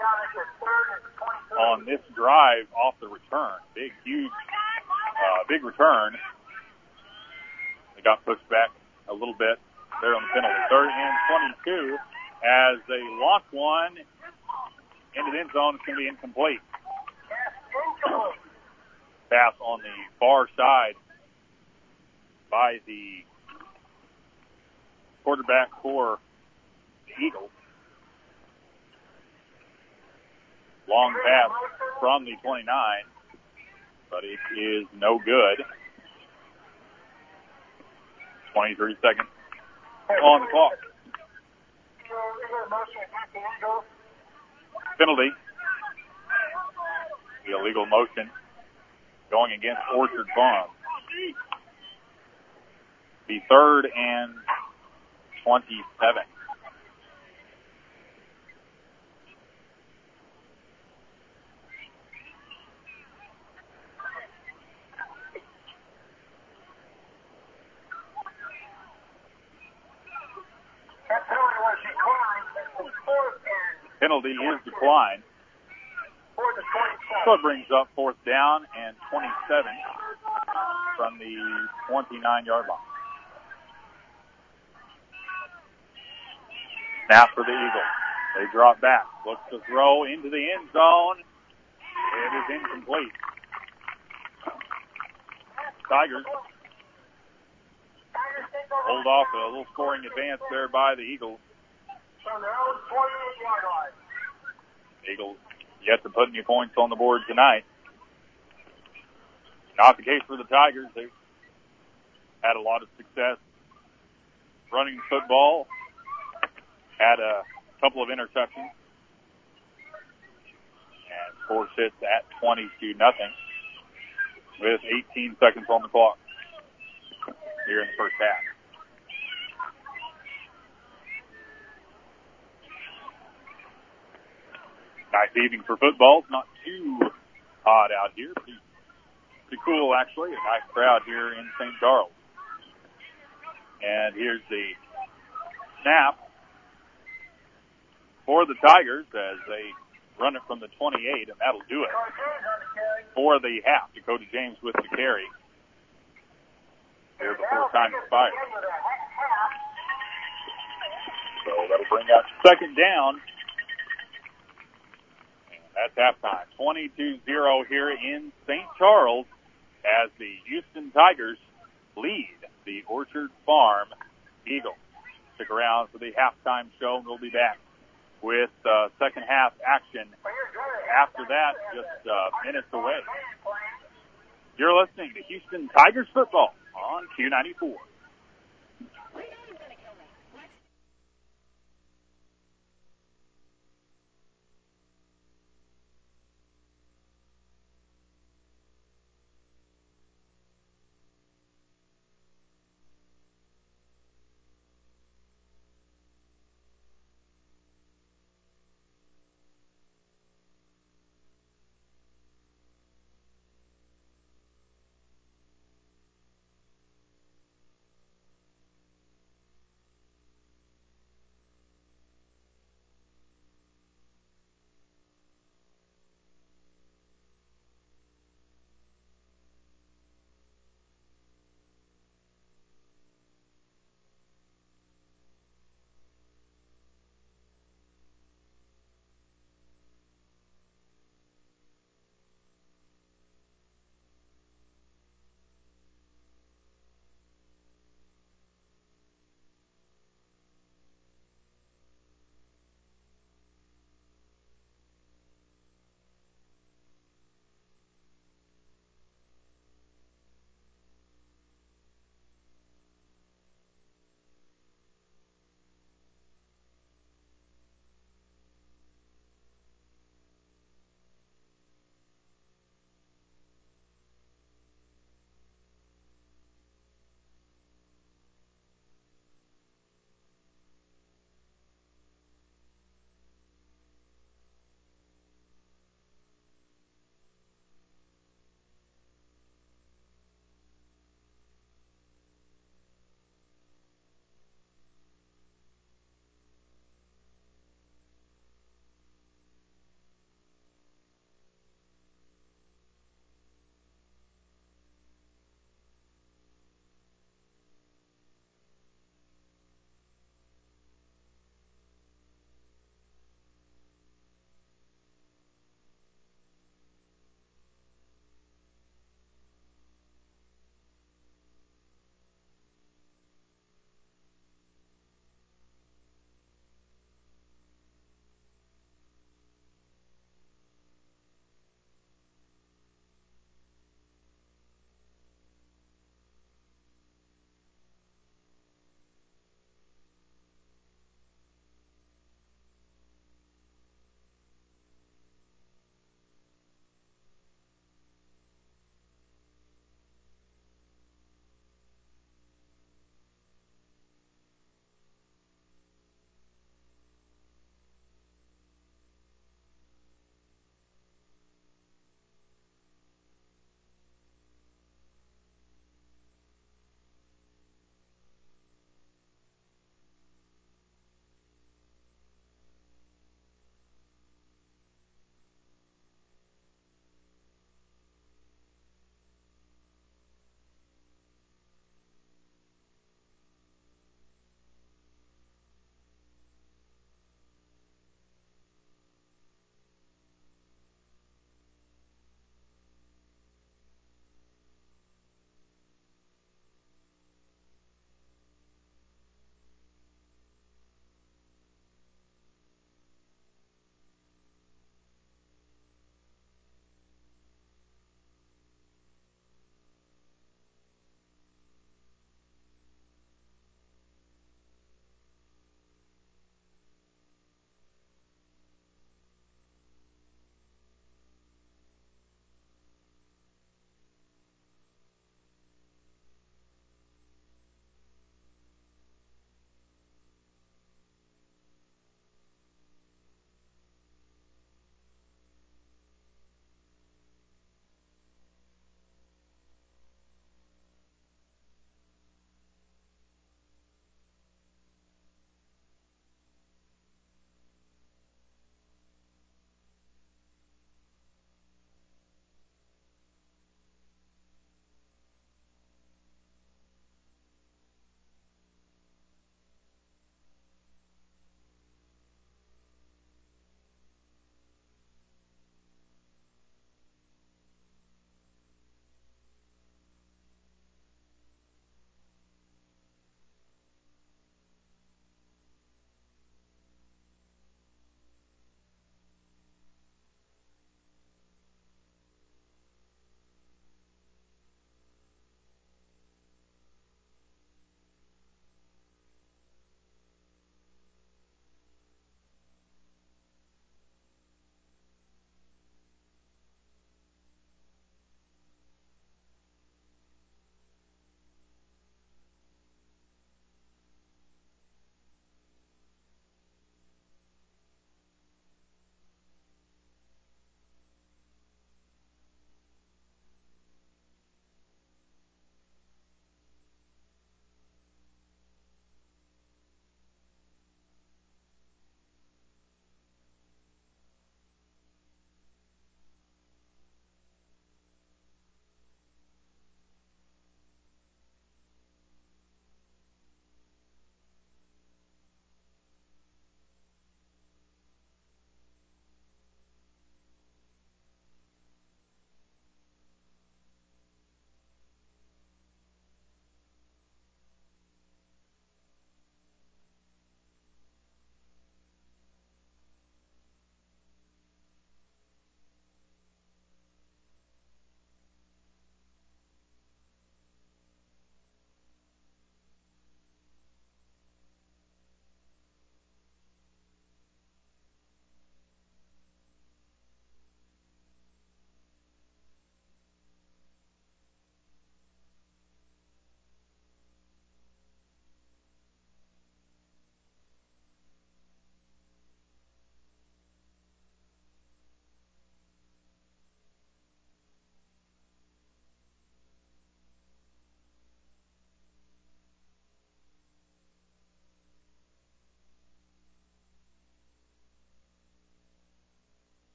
on this drive off the return. Big return. They got pushed back a little bit there on the penalty. 3rd and 22 as they lost one into the end zone. It's going to be incomplete. Pass on the far side by the quarterback for the Eagles. Long pass from the 29, but it is no good. 23 seconds on the clock. Penalty. The illegal motion going against Orchard Farm. The 3rd and 27. Penalty is declined. So it brings up 4th down and 27 from the 29-yard line. Snap for the Eagles. They drop back. Looks to throw into the end zone. It is incomplete. Tigers hold off a little scoring advance there by the Eagles. Eagles yet to put any points on the board tonight. Not the case for the Tigers. They've had a lot of success running football. Had a couple of interceptions. And score sits at 22-0 with 18 seconds on the clock here in the first half. Nice evening for football. It's not too hot out here. Pretty cool, actually. A nice crowd here in St. Charles. And here's the snap. for the Tigers as they run it from the 28, and that'll do it for the half. Dakota James with the carry here before time expires. So that'll bring up second down. And that's halftime. 22-0 here in St. Charles as the Houston Tigers lead the Orchard Farm Eagles. Stick around for the halftime show, and we'll be back with second half action after that, just minutes away. You're listening to Houston Tigers football on Q94.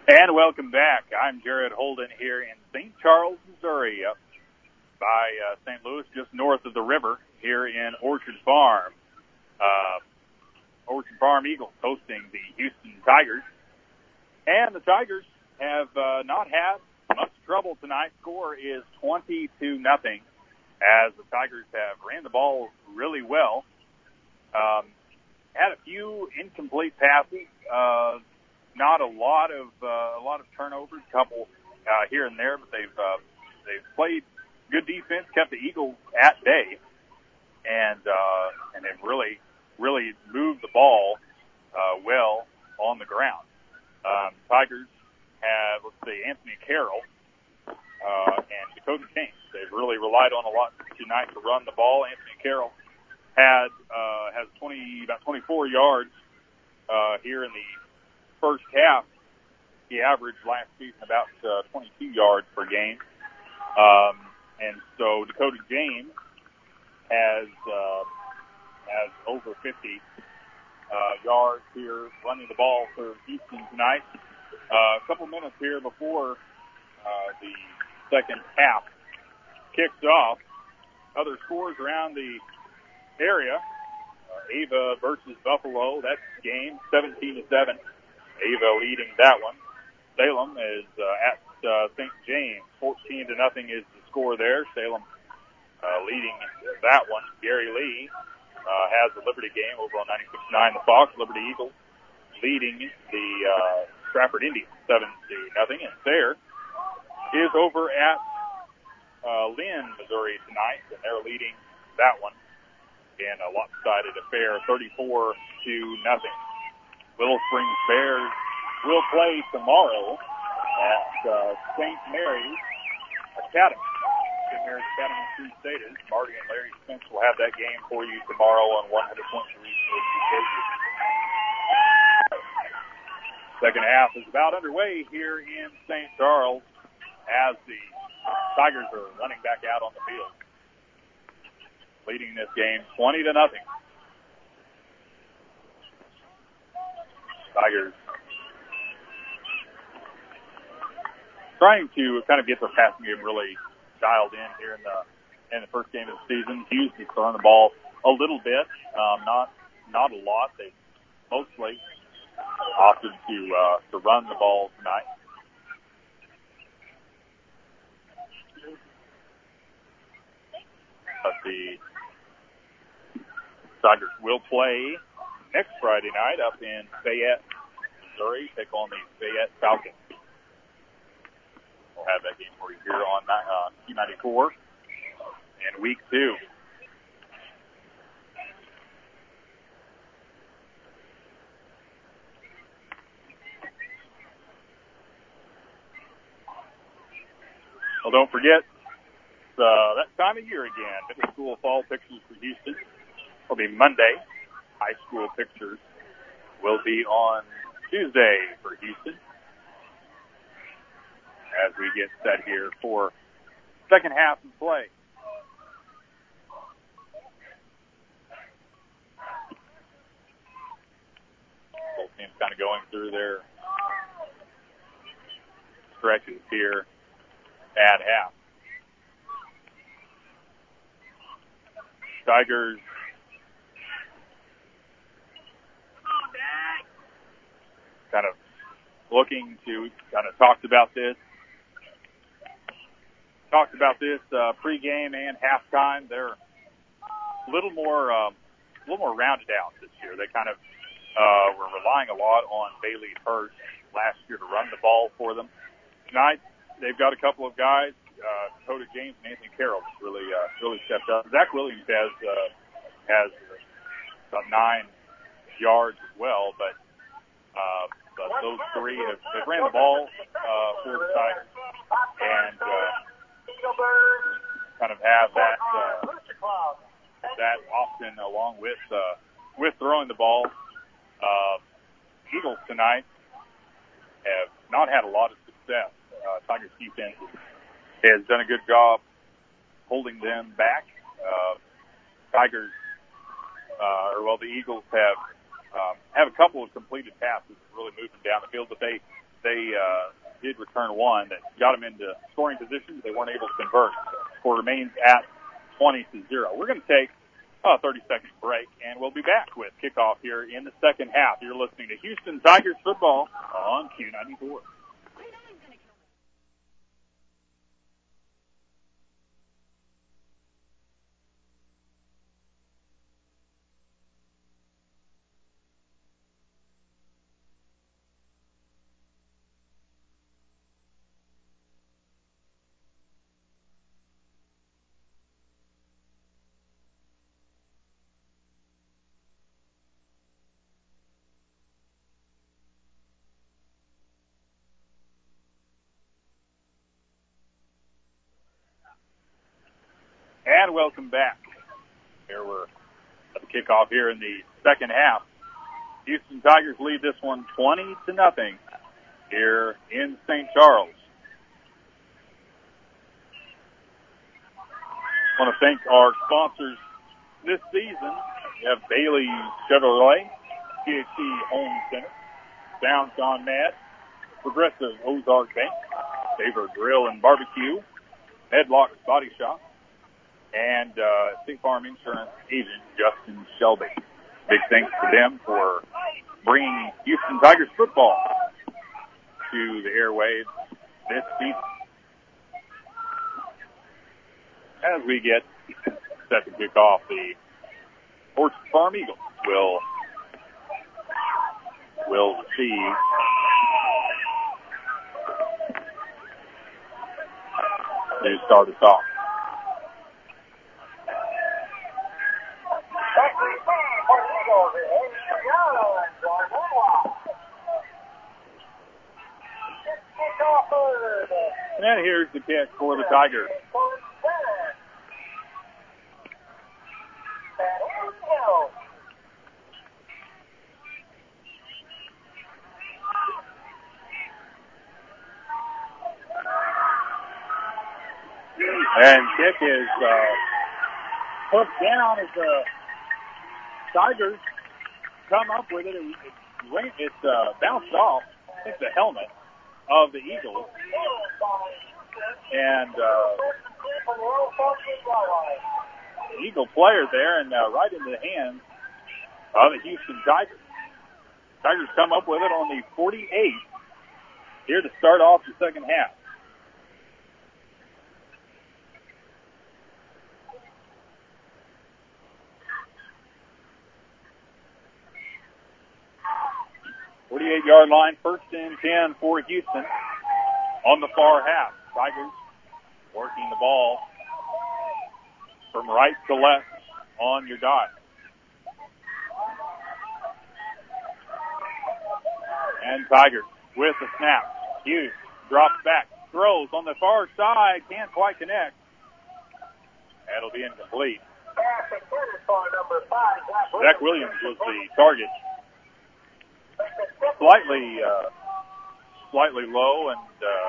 And welcome back. I'm Jared Holden here in St. Charles, Missouri, up by St. Louis, just north of the river here in Orchard Farm. Orchard Farm Eagles hosting the Houston Tigers. And the Tigers have not had much trouble tonight. Score is 20-0, as the Tigers have ran the ball really well. Had a few incomplete passes. Not a lot of turnovers, a couple here and there, but they've played good defense, kept the Eagles at bay, and they've really moved the ball well on the ground. Tigers have, Anthony Carroll and Dakota James. They've really relied on a lot tonight to run the ball. Anthony Carroll has about 24 yards here in the first half. He averaged last season about 22 yards per game. And so Dakota James has over 50 yards here running the ball for Houston tonight. A couple minutes here before the second half kicks off. Other scores around the area. Ava versus Buffalo. That's game 17-7. Ava leading that one. Salem is at St. James. 14-0 is the score there. Salem leading that one. Gary Lee has the Liberty game over on 96.9 The Fox. Liberty Eagles leading the Stratford Indians 7-0. And Sayre is over at Lynn, Missouri tonight, and they're leading that one in a lopsided affair, 34-0. Willow Springs Bears will play tomorrow at St. Mary's Academy. St. Mary's Academy Sioux State. Marty and Larry Spence will have that game for you tomorrow on 100.3 KU. Second half is about underway here in St. Charles as the Tigers are running back out on the field, leading this game 20-0. Tigers trying to kind of get their passing game really dialed in here in the first game of the season. Hughes is throwing the ball a little bit, not a lot. They mostly opted to run the ball tonight. But the Tigers will play next Friday night up in Fayette, Missouri, take on the Fayette Falcons. We'll have that game for you here on Q94 in week 2. Well, don't forget, that time of year again. Middle school fall pictures for Houston will be Monday. High school pictures will be on Tuesday for Houston as we get set here for second half of play. Both teams kind of going through their stretches here at half. Tigers kind of looking to talked about this pregame and halftime. They're a little more rounded out this year. They kind of were relying a lot on Bailey Hurst last year to run the ball for them. Tonight they've got a couple of guys. Dakota James and Anthony Carroll really stepped up. Zach Williams has about 9 yards as well, but those three have ran the ball for the Tigers and kind of have that option along with throwing the ball. Eagles tonight have not had a lot of success. Tigers defense has done a good job holding them back. The Eagles have a couple of completed passes that really moved them down the field, but they they did return one that got them into scoring positions. They weren't able to convert. Score remains at 20-0. We're going to take a 30-second break, and we'll be back with kickoff here in the second half. You're listening to Houston Tigers football on Q94. And welcome back. Here we're at the kickoff here in the second half. Houston Tigers lead this one 20-0 here in St. Charles. I want to thank our sponsors this season. We have Bailey Chevrolet, THC Home Center, Sounds Gone Mad, Progressive Ozark Bank, Favor Grill and Barbecue, Medlock's Body Shop, and State Farm Insurance agent Justin Shelby. Big thanks to them for bringing Houston Tigers football to the airwaves this season. As we get set to kick off, the Orchard Farm Eagles will receive to start us off. And here's the kick for the Tigers. And kick is put down as the Tigers come up with it. It's bounced off, I think, the helmet of the Eagles. And Eagle player there, and right into the hands of the Houston Tigers. Tigers come up with it on the 48 here to start off the second half. Yard line, 1st and 10 for Houston on the far half. Tigers working the ball from right to left on your dot. And Tigers with the snap. Hughes drops back, throws on the far side, can't quite connect. That'll be incomplete. Zach Williams was the target. Slightly low and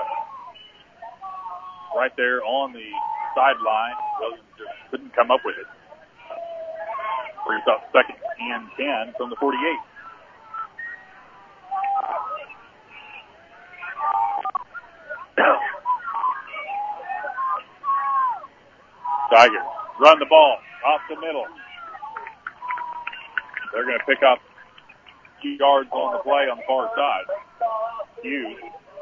right there on the sideline. Williams just couldn't come up with it. Brings up 2nd and 10 from the 48. Tigers run the ball off the middle. They're going to pick up 2 yards on the play on the far side. Hughes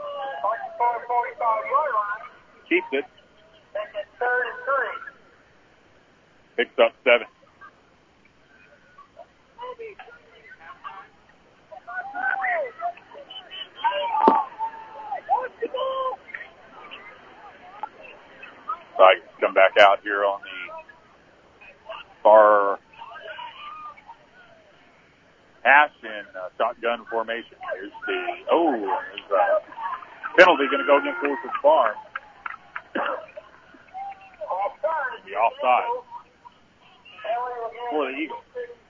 keeps it. Picks up 7. Tigers come back out here on the far hash in shotgun formation. There's a penalty going to go against Orchard Farm. The offside for the Eagles.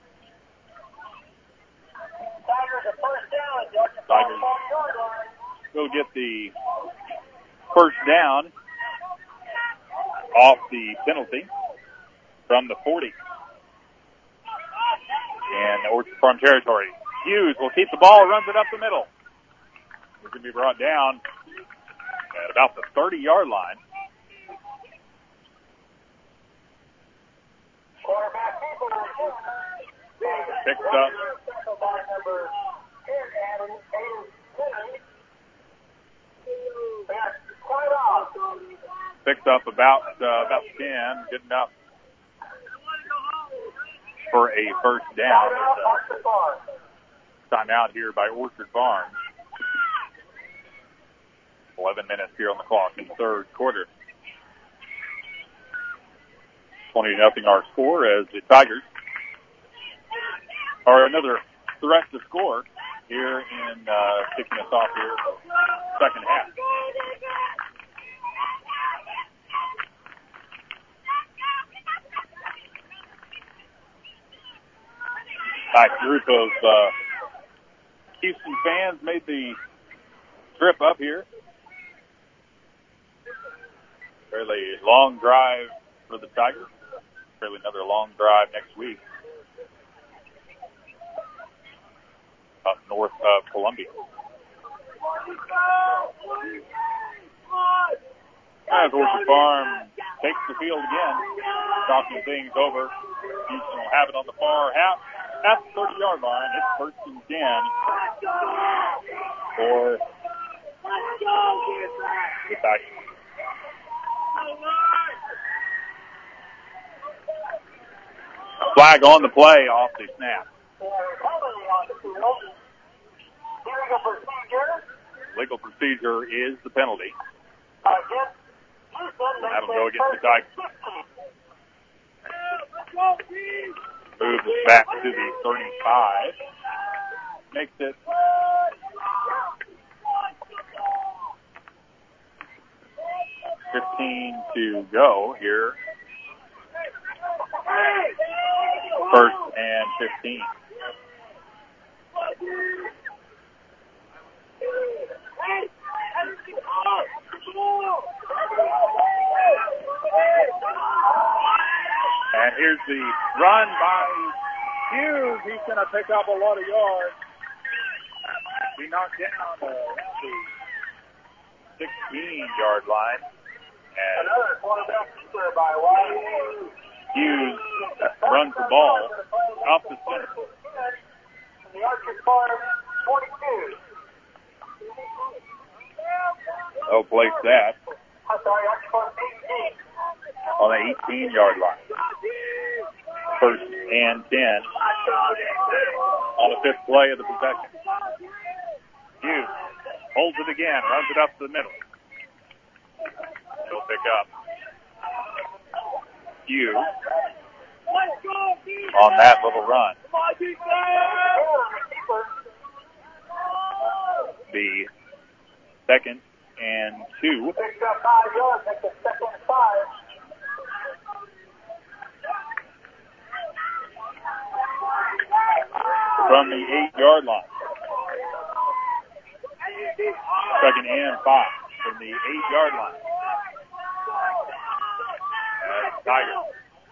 Tigers will get the first down off the penalty from the 40. And Orchard Farm territory. Hughes will keep the ball, runs it up the middle. It's going to be brought down at about the 30-yard line. Picks up. Picks up about 10. Good enough for a first down. Timeout here by Orchard Farms. 11 minutes here on the clock in the third quarter. 20-0 our score as the Tigers are another threat to score here in kicking us off here second half. Nice group of Houston fans made the trip up here. Fairly long drive for the Tigers. Fairly another long drive next week. Up north of Columbia. As Orchard Farm takes the field again, talking things over. Houston will have it on the far half. At the 30-yard line, it's first and 10 for the Tigers. A flag on the play off the snap. Legal procedure is the penalty. That'll go against the Tigers. Moves us back to the 35. Makes it 15 to go here. First and 15. And here's the run by Hughes. He's going to pick up a lot of yards. He knocked down around the 16-yard line. And Hughes runs the ball up the center. They'll place that on the 18-yard line. First and 10 on the fifth play of the possession. Hughes holds it again, runs it up to the middle. He'll pick up Hughes on that little run. The second and 2. From the 8-yard line. Second and 5 from the 8-yard line. Tigers.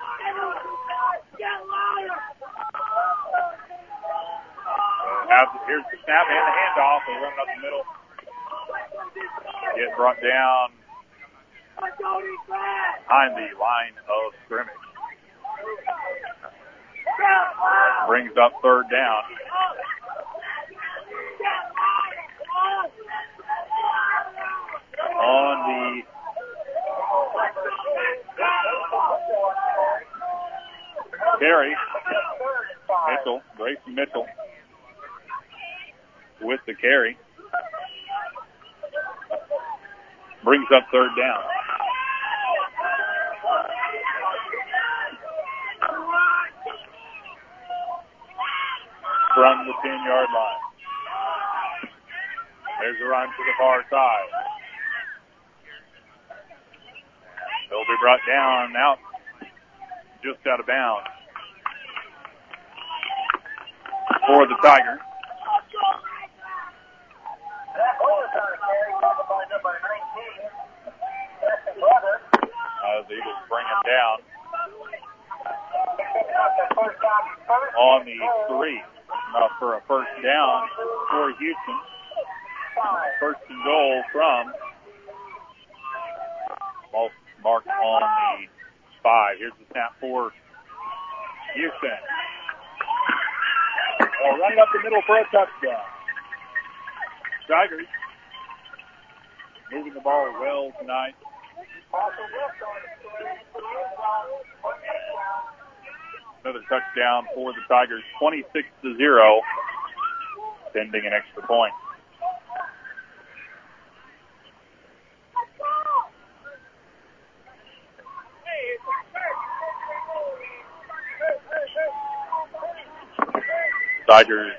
Now here's the snap and the handoff. They run up the middle. Get brought down behind the line of scrimmage. Brings up third down. On the carry, Mitchell, Grayson Mitchell with the carry. Brings up third down. From the 10-yard line. There's a run to the far side. They'll be brought down out, just out of bounds for the Tigers. The Eagles bring him down on the 3 for a first down for Houston. First and goal from ball marked on the 5. Here's the snap for Houston. They'll run it up the middle for a touchdown. Tigers moving the ball well tonight. Another touchdown for the Tigers, 26-0, sending an extra point. Tigers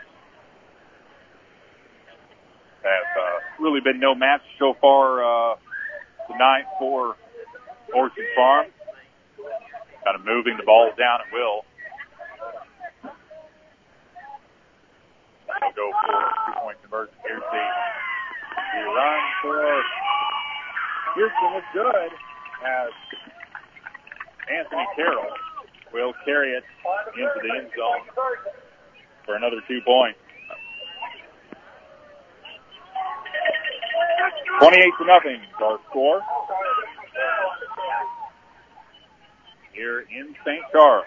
have really been no match so far tonight for Orchard Farm. Kind of moving the ball down at will. They'll go for a 2-point conversion. Here's the run for Houston is good as Anthony Carroll will carry it into the end zone for another 2 points. 28-0 is our score here in St. Charles.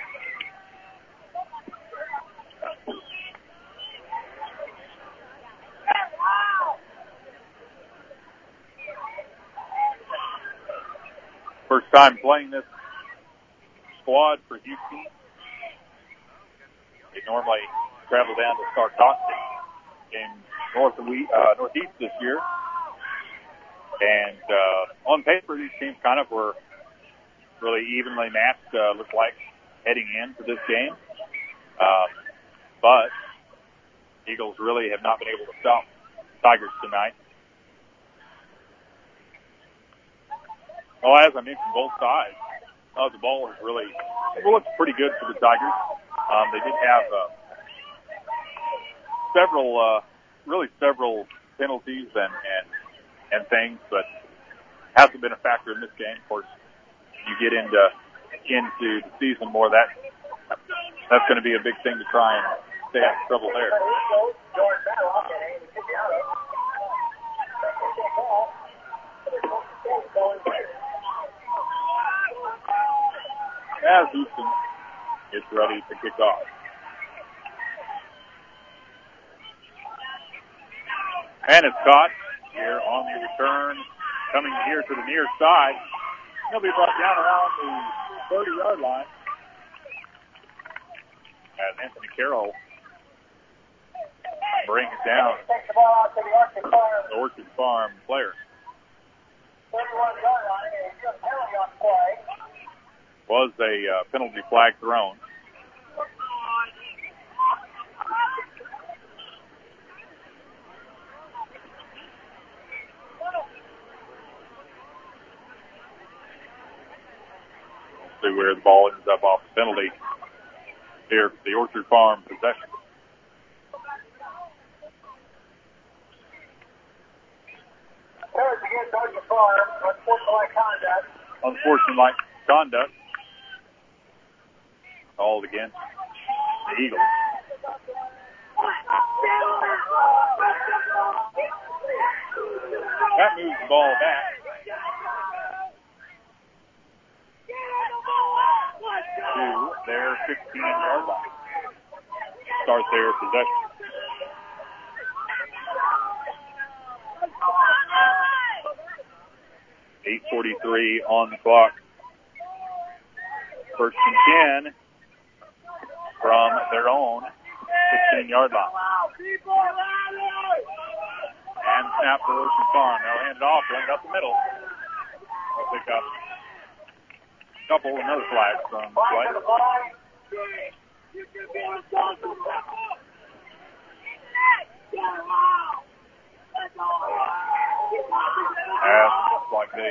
First time playing this squad for Houston. They normally travel down to Sartoxin in Northeast this year. And on paper, these teams kind of were really evenly matched, looked like, heading into this game. But Eagles really have not been able to stop Tigers tonight. Well, as I mentioned, both sides, the ball is really looks pretty good for the Tigers. They did have several penalties and things, but hasn't been a factor in this game. Of course, you get into the season more, that's going to be a big thing to try and stay out of trouble there. As Houston gets ready to kick off. And it's caught here on the return, coming here to the near side. He'll be brought down around the 30-yard line as Anthony Carroll brings it down. The Orchard Farm player. 31-yard line, and just penalty on play. Was a penalty flag thrown. We'll see where the ball ends up off the penalty here for the Orchard Farm possession. Against Orchard Farm, unsportsmanlike conduct. Unsportsmanlike conduct. Called against the Eagles. That moves the ball back to their 15-yard line. Start their possession. .8:43 on the clock. First and 10 from their own 15-yard line. And snap for Orchard Farm. They'll hand it off, run it up the middle. They'll pick up a couple, another flag from the play. Looks like they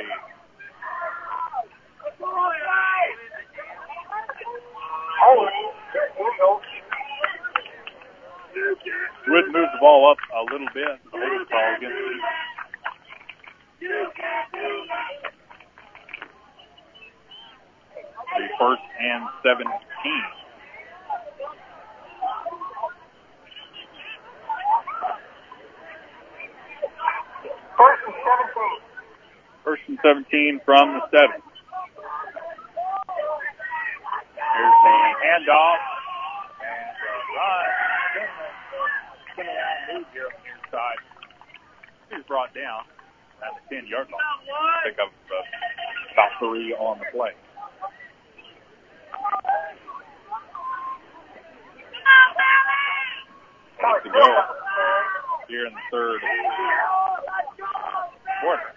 would move the ball up a little bit. The holding call against the first and 17. First and 17 from the 7. Here's the handoff. And Ryan spinning out move here on the near side. He's brought down at the 10-yard line. Pick up about 3 on the play. Minutes to go here in the third quarter.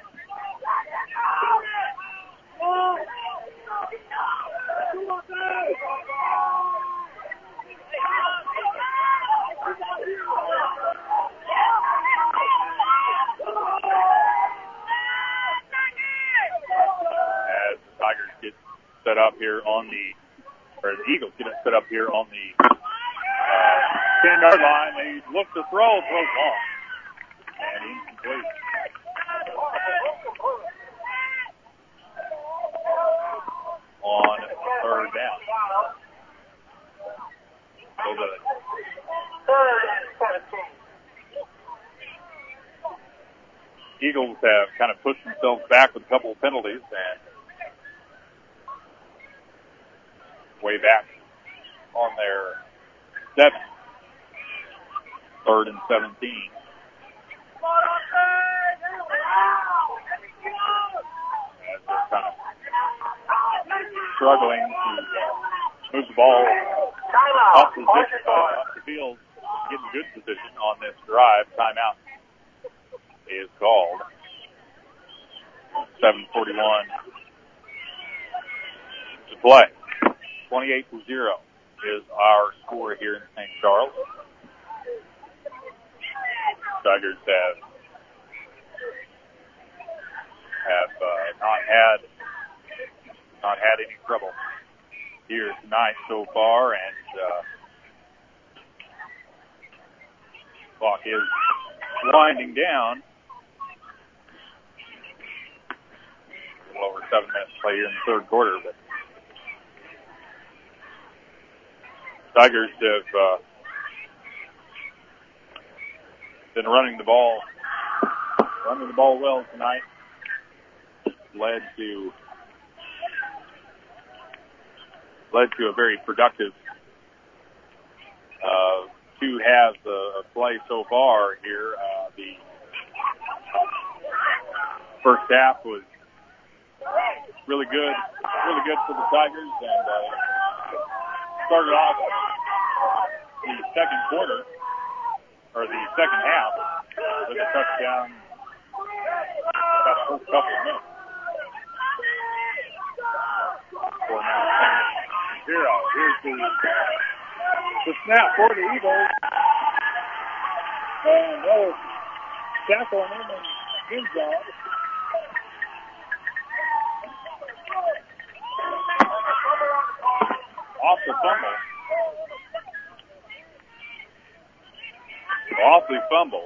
As the Tigers get set up here on the Eagles get it set up here on the 10-yard line. They look to throw long. And incomplete. On third down. So the Eagles have kind of pushed themselves back with a couple of penalties and way back on their 7. Third and 17. As they're kind of struggling to move the ball off the field, get in good position on this drive. Timeout is called. 7:41 to play. 28-0 is our score here in St. Charles. Tigers have not had any trouble here tonight so far, and clock is winding down. A little over 7 minutes to play here in the third quarter, but Tigers have been running the ball well tonight. Led to a very productive 2 halves of play so far here. The first half was really good for the Tigers, and started off the second quarter, or the second half, with a touchdown about the first couple of minutes. Here's the snap for the Eagles. And they'll tackle him in the end zone. Off the fumble.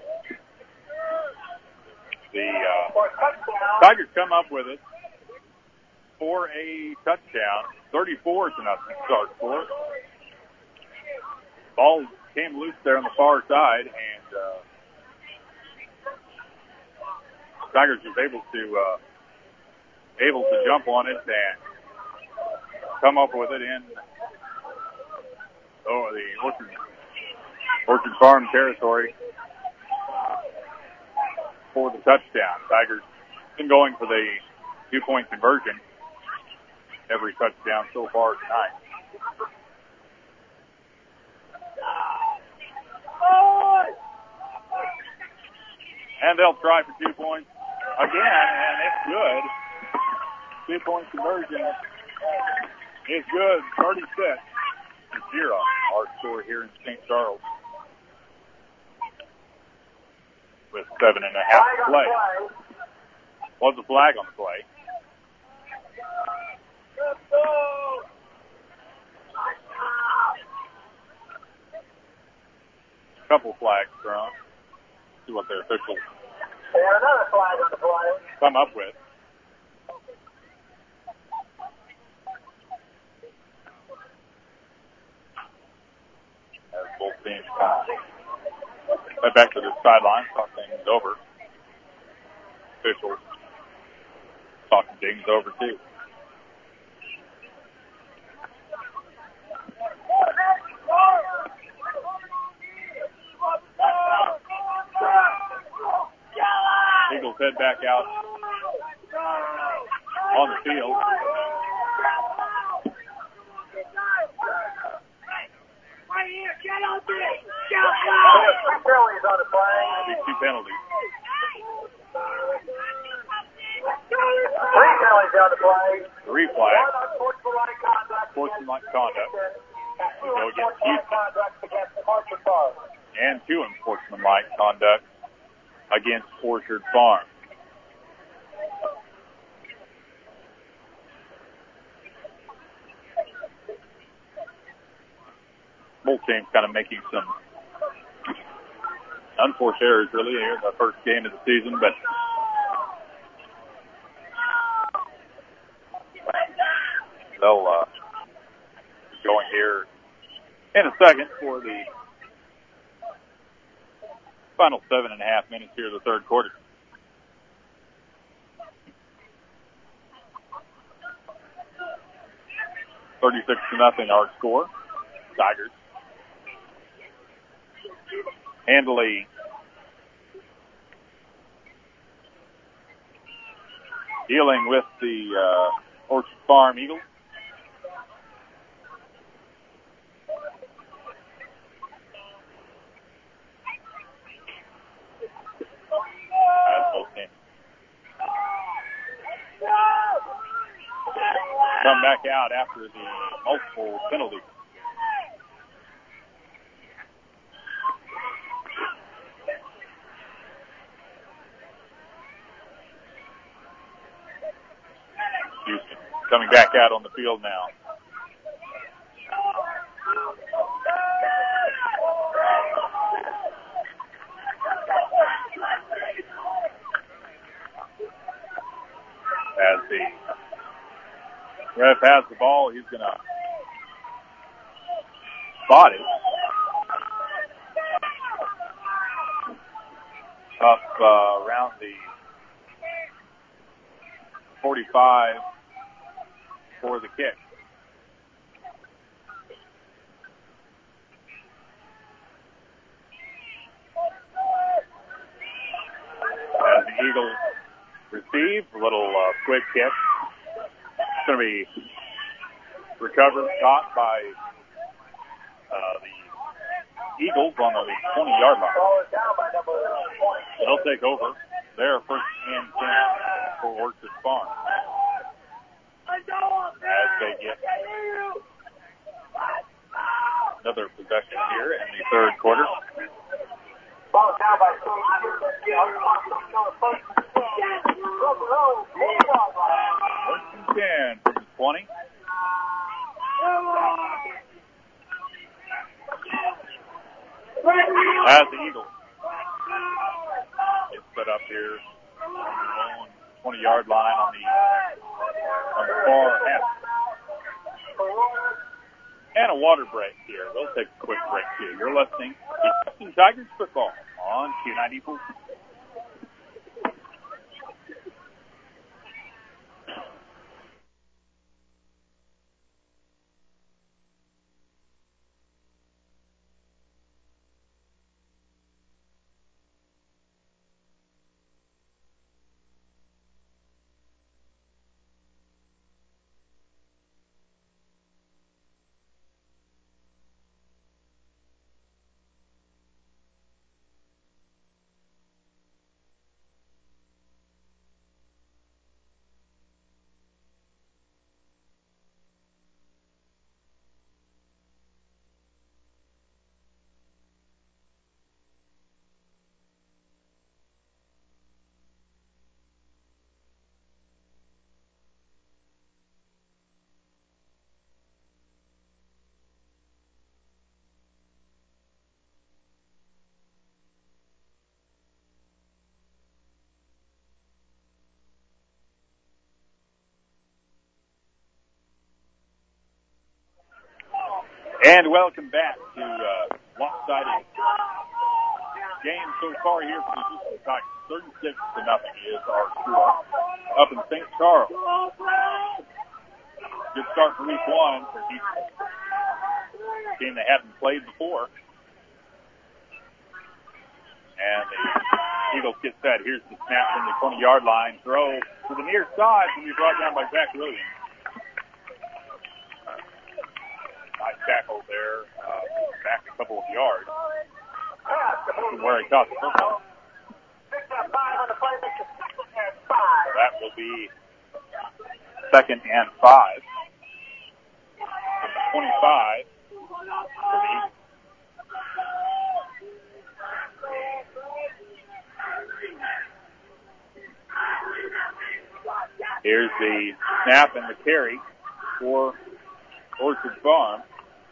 The Tigers come up with it for a touchdown. 34-0 start score. Ball came loose there on the far side, and Tigers was able to jump on it and come up with it in the Orchard Farm territory for the touchdown. Tigers been going for the 2-point conversion every touchdown so far tonight. And they'll try for 2 points again, and it's good. 2-point conversion is good. 36-0. Our score here in St. Charles with 7.5 to play. Was a flag on the play. Couple flags thrown. See what their officials come up with. As both teams head back to the sideline, talk things over. officials talking things over too. Eagles head back out on the field. These two penalties. 3 penalties on the play. 3 flags. Sportsmanlike conduct. We go against Houston. And 2 unsportsmanlike conduct against Orchard Farm. Both teams kind of making some unforced errors really here in the first game of the season, but they'll be going here in a second for the final 7.5 minutes here of the third quarter. $36-0 our score. Tigers handily dealing with the Orchard Farm Eagles. Both teams come back out after the multiple penalties. Houston coming back out on the field now. As the ref has the ball, he's going to spot it up around the 45 for the kick. As the Eagles receive, a little quick kick. It's going to be recovered, caught by the Eagles on the 20-yard line. They'll take over their first and 10 for Orchard Farm. As they get another possession here in the third quarter. Ball down by 10 from the 20. As the Eagles get set up here on their own 20-yard line on the far half. And a water break here. We'll take a quick break here. You're listening to Houston Tigers football on Q94. And welcome back to lopsided game so far here for the Houston Tigers. 36-0 is our score up in St. Charles. Good start for week one for Houston. Team they haven't played before. And the Eagles get set. Here's the snap from the 20-yard line. Throw to the near side can be brought down by Zach Williams. Nice tackle there. Back a couple of yards from where he caught the football. That will be 2nd and 5. From the 25 for the Eagles. Here's the snap and the carry for Orchard Farm.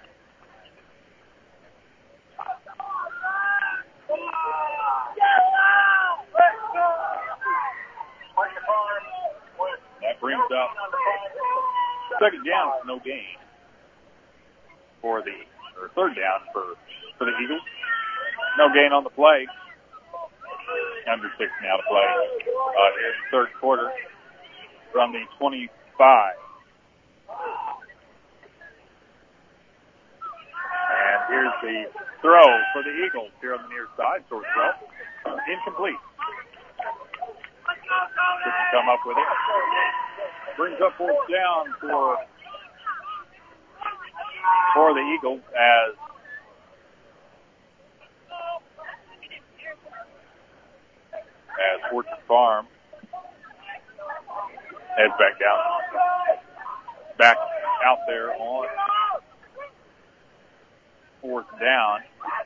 That brings up 2nd down, no gain for the, or 3rd down for the Eagles. No gain on the play. Under 6 now to play here in the 3rd quarter from the 25. And here's the throw for the Eagles here on the near side. Short throw. Incomplete. Couldn't come up with it. Brings up 4th down for the Eagles as Orchard Farm heads back down. Back out there on 4th down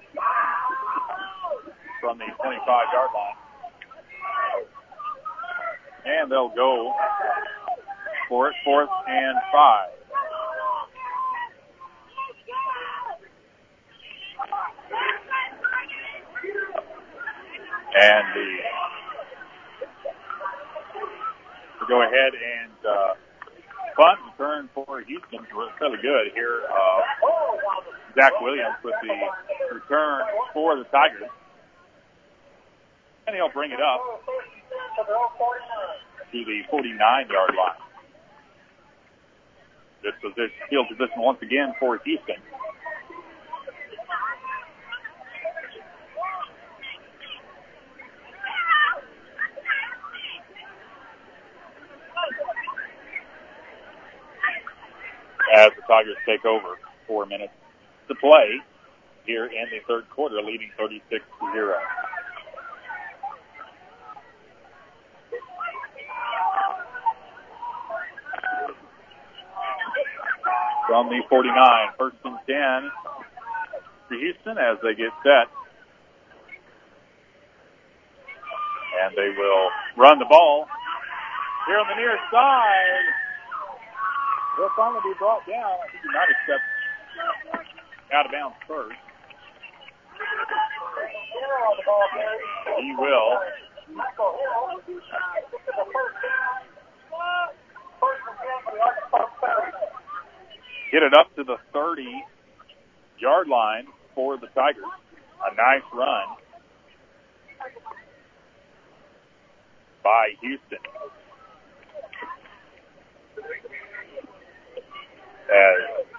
from the 25-yard line. And they'll go for it, 4th and 5. And to go ahead and punt return for Houston. Really good here. Zach Williams with the return for the Tigers. And he'll bring it up to the 49-yard line. Good position, field position once again for Houston. As the Tigers take over, 4 minutes to play here in the 3rd quarter, leading 36-0. From the 49, 1st and 10 for Houston as they get set. And they will run the ball here on the near side. Will finally be brought down. I think he might have stepped out of bounds first. He will. Get it up to the 30-yard line for the Tigers. A nice run by Houston. As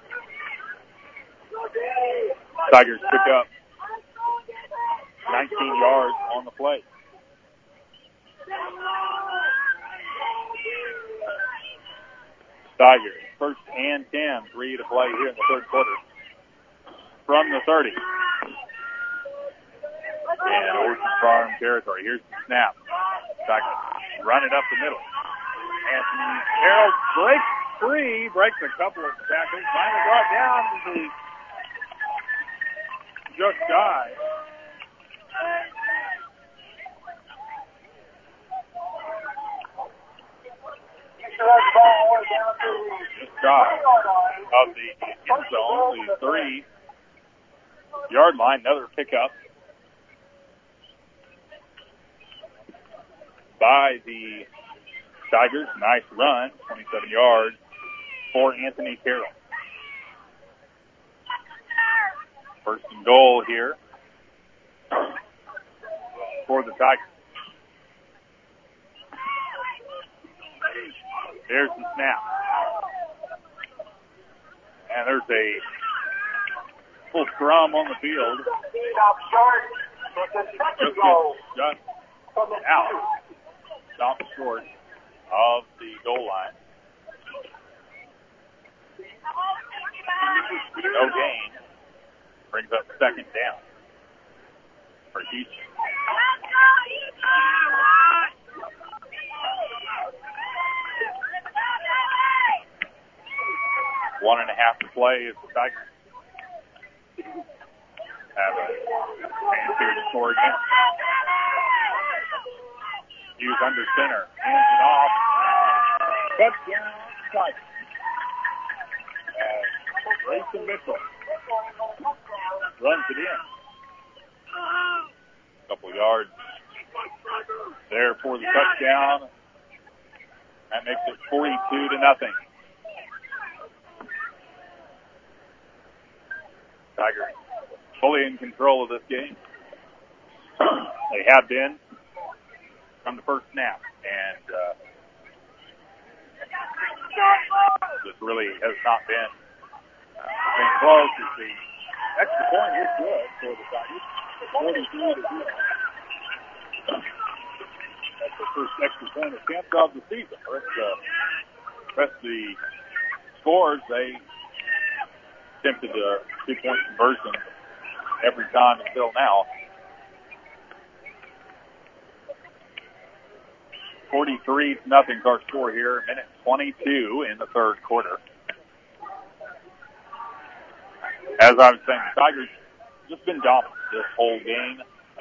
Tigers pick up 19 yards on the play. Tigers, 1st and 10, 3 to play here in the 3rd quarter. From the 30. And Orchard Farm territory. Here's the snap. Tigers run it up the middle. Anthony Carroll breaks free, breaks a couple of tackles, finally brought down to the just shy. Just shy of the end zone, the 3-yard line. Another pickup by the Tigers. Nice run, 27 yards for Anthony Carroll. 1st and goal here for the Tigers. There's the snap. And there's a full scrum on the field. Stop short. It's a second goal. Just out. Stop short of the goal line. No gain. Brings up second down for Houston. One and a half to play as the Tigers have a chance here to score again. Hughes under center. Hands it off. Touchdown, Tigers. Grayson Mitchell runs it in. A couple yards there for the touchdown. That makes it 42-0. Tigers fully in control of this game. They have been from the first snap, and this really has not been close. As the extra point is good for the Tigers. 43-0. That's the first extra point attempt of the season. The rest of the scores, they attempted a two-point conversion every time until now. 43-0 is our score here. Minute 22 in the third quarter. As I was saying, the Tigers just been dominant this whole game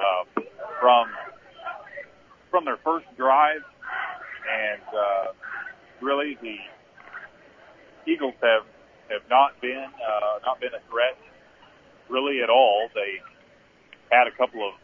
from their first drive, and really the Eagles have not been a threat really at all. They had a couple of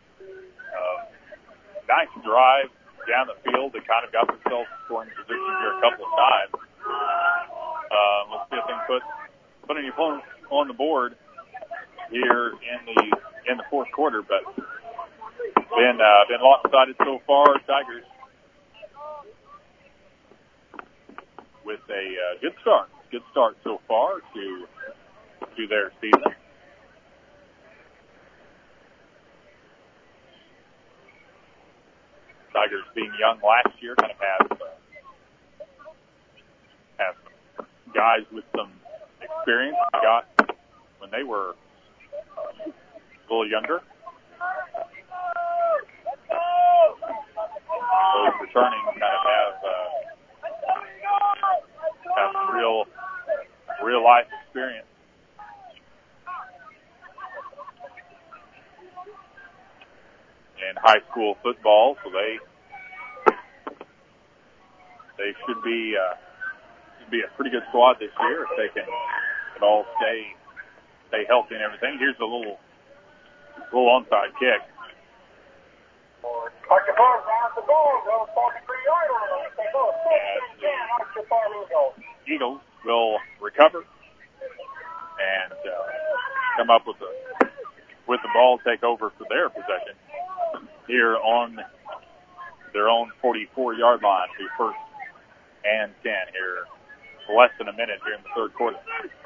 nice drives down the field. They kind of got themselves in scoring position here a couple of times. Let's see if they can put any opponents on the board here in the fourth quarter, but been lopsided so far. Tigers with a good start so far to their season. Tigers being young last year kind of have some guys with some experience they got when they were a little younger. Those returning kind of have some real life experience. In high school football, so they should be a pretty good squad this year if they can all stay healthy and everything. Here's a little onside kick. Eagles will recover and come up with the ball, take over for their possession here on their own 44-yard line. The first and 10 here. Less than a minute here in the third quarter.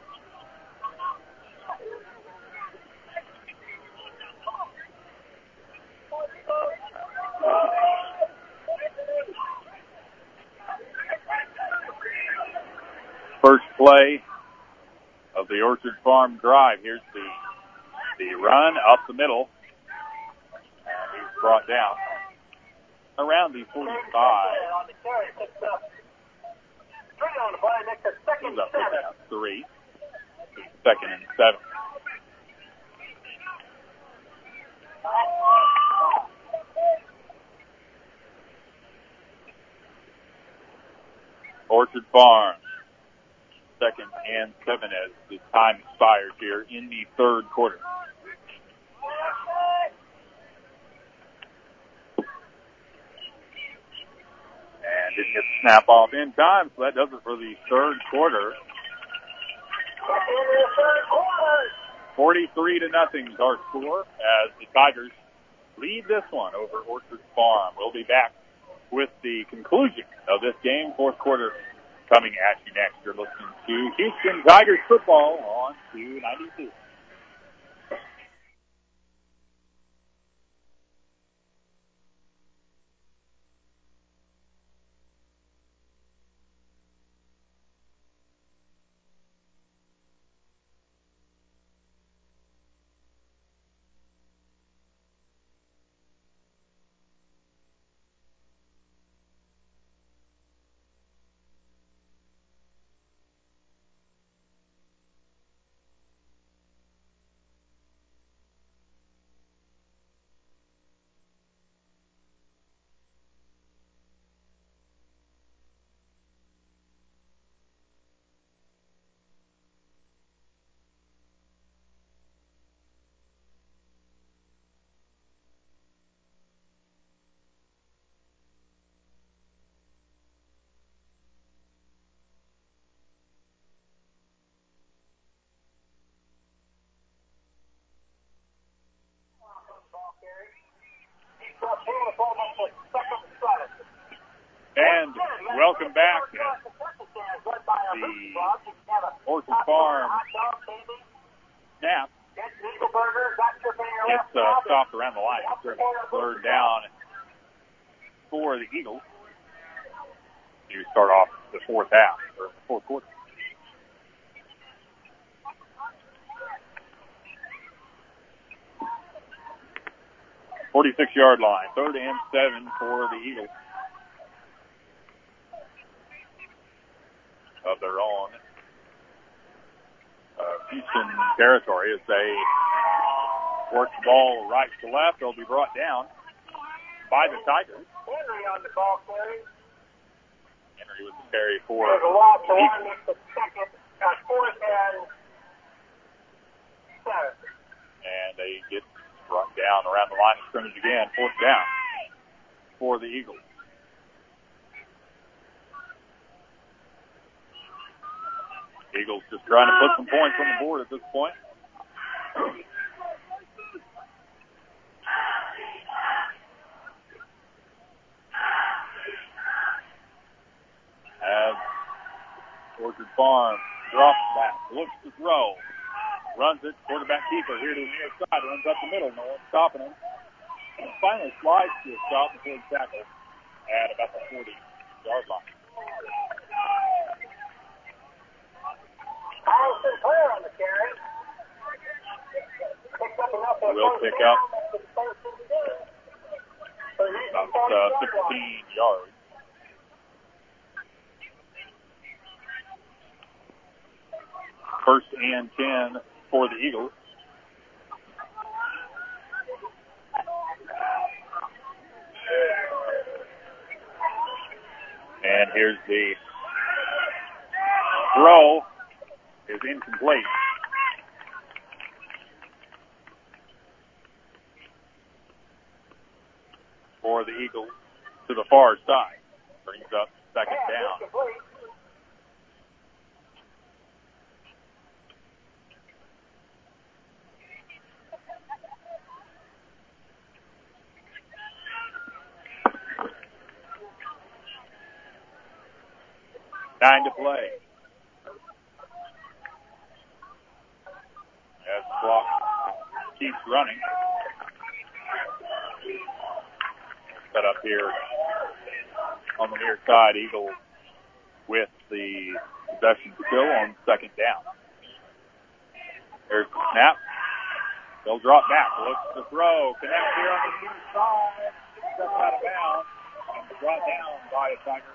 First play of the Orchard Farm drive. Here's the run up the middle. And he's brought down around the 45. He's up to 3. Second and 7. Orchard Farm. Second and 7 as the time expires here in the third quarter. And didn't get the snap off in time, so that does it for the third quarter. 43-0 is our score as the Tigers lead this one over Orchard Farm. We'll be back with the conclusion of this game, fourth quarter, coming at you next. You're listening to Houston Tigers football on 292. And welcome back. The Orchard Farm snap gets stopped around the line. Third down for the Eagles to start off the fourth quarter. "46-yard line, 3rd and 7 for the Eagles of their own Houston territory as they work the ball right to left. They'll be brought down by the Tigers. Henry on the ball carry. Henry with the carry for There's a loss to one. It's the second, 4th and 7. And they get brought down around the line of scrimmage again. 4th down for the Eagles. Eagles just trying to put some points on the board at this point. As Orchard Farm drops back, looks to throw, runs it, quarterback keeper here to the near side, runs up the middle, no one's stopping him. Finally slides to a stop before the tackle at about the 40-yard line. Allison Clare on the carry. Will pick up about 16 yards. First and 10 for the Eagles. And here's the throw. Is incomplete. For the Eagles to the far side. Brings up 2nd down. Nine to play. As the clock keeps running. Set up here on the near side. Eagles with the possession still on 2nd down. There's the snap. They'll drop back. Looks to throw. Connect here on the near side. Steps out of bounds. And brought down by a Tiger.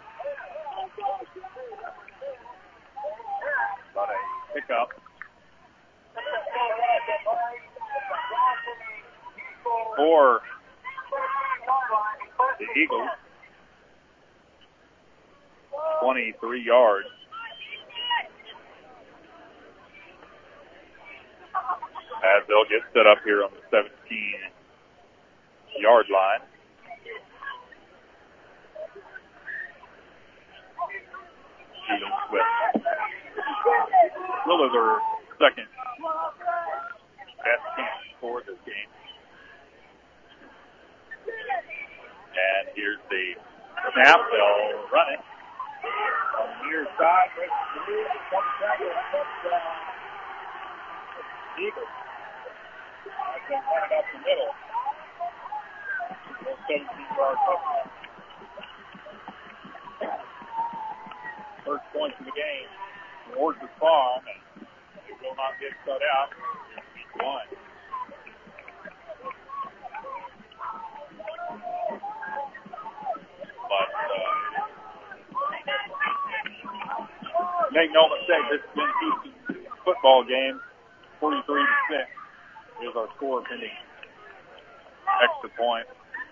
But a pickup. For the Eagles, 23 yards. As they'll get set up here on the 17-yard line. Eagles with really their second best chance for this game. Here's the snap. They'll run it. On the near side, breaks through, comes back and touchdown. Eagles. They run it up the middle. 17-yard touchdown. First points of the game. Towards the farm, and it will not get cut out. One. But make no mistake, this is Ben Houston's football game. 43-6 is our score pending extra point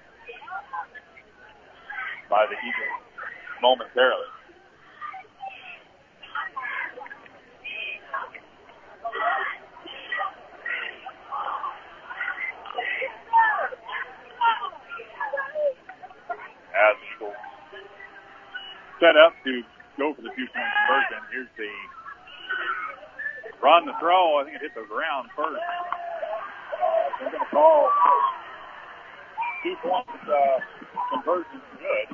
by the Eagles momentarily. As the Eagles set up to go for the 2-point conversion. Here's the run, the throw. I think it hit the ground first. They're going to call 2-point conversion good.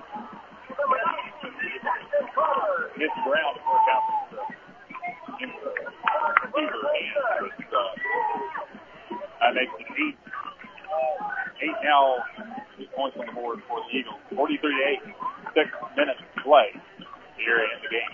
Hit the ground before it counts the receiver hand. That makes it 8 now. 2 points on the board for the Eagles. 43-8. 6 minutes to play here in the game.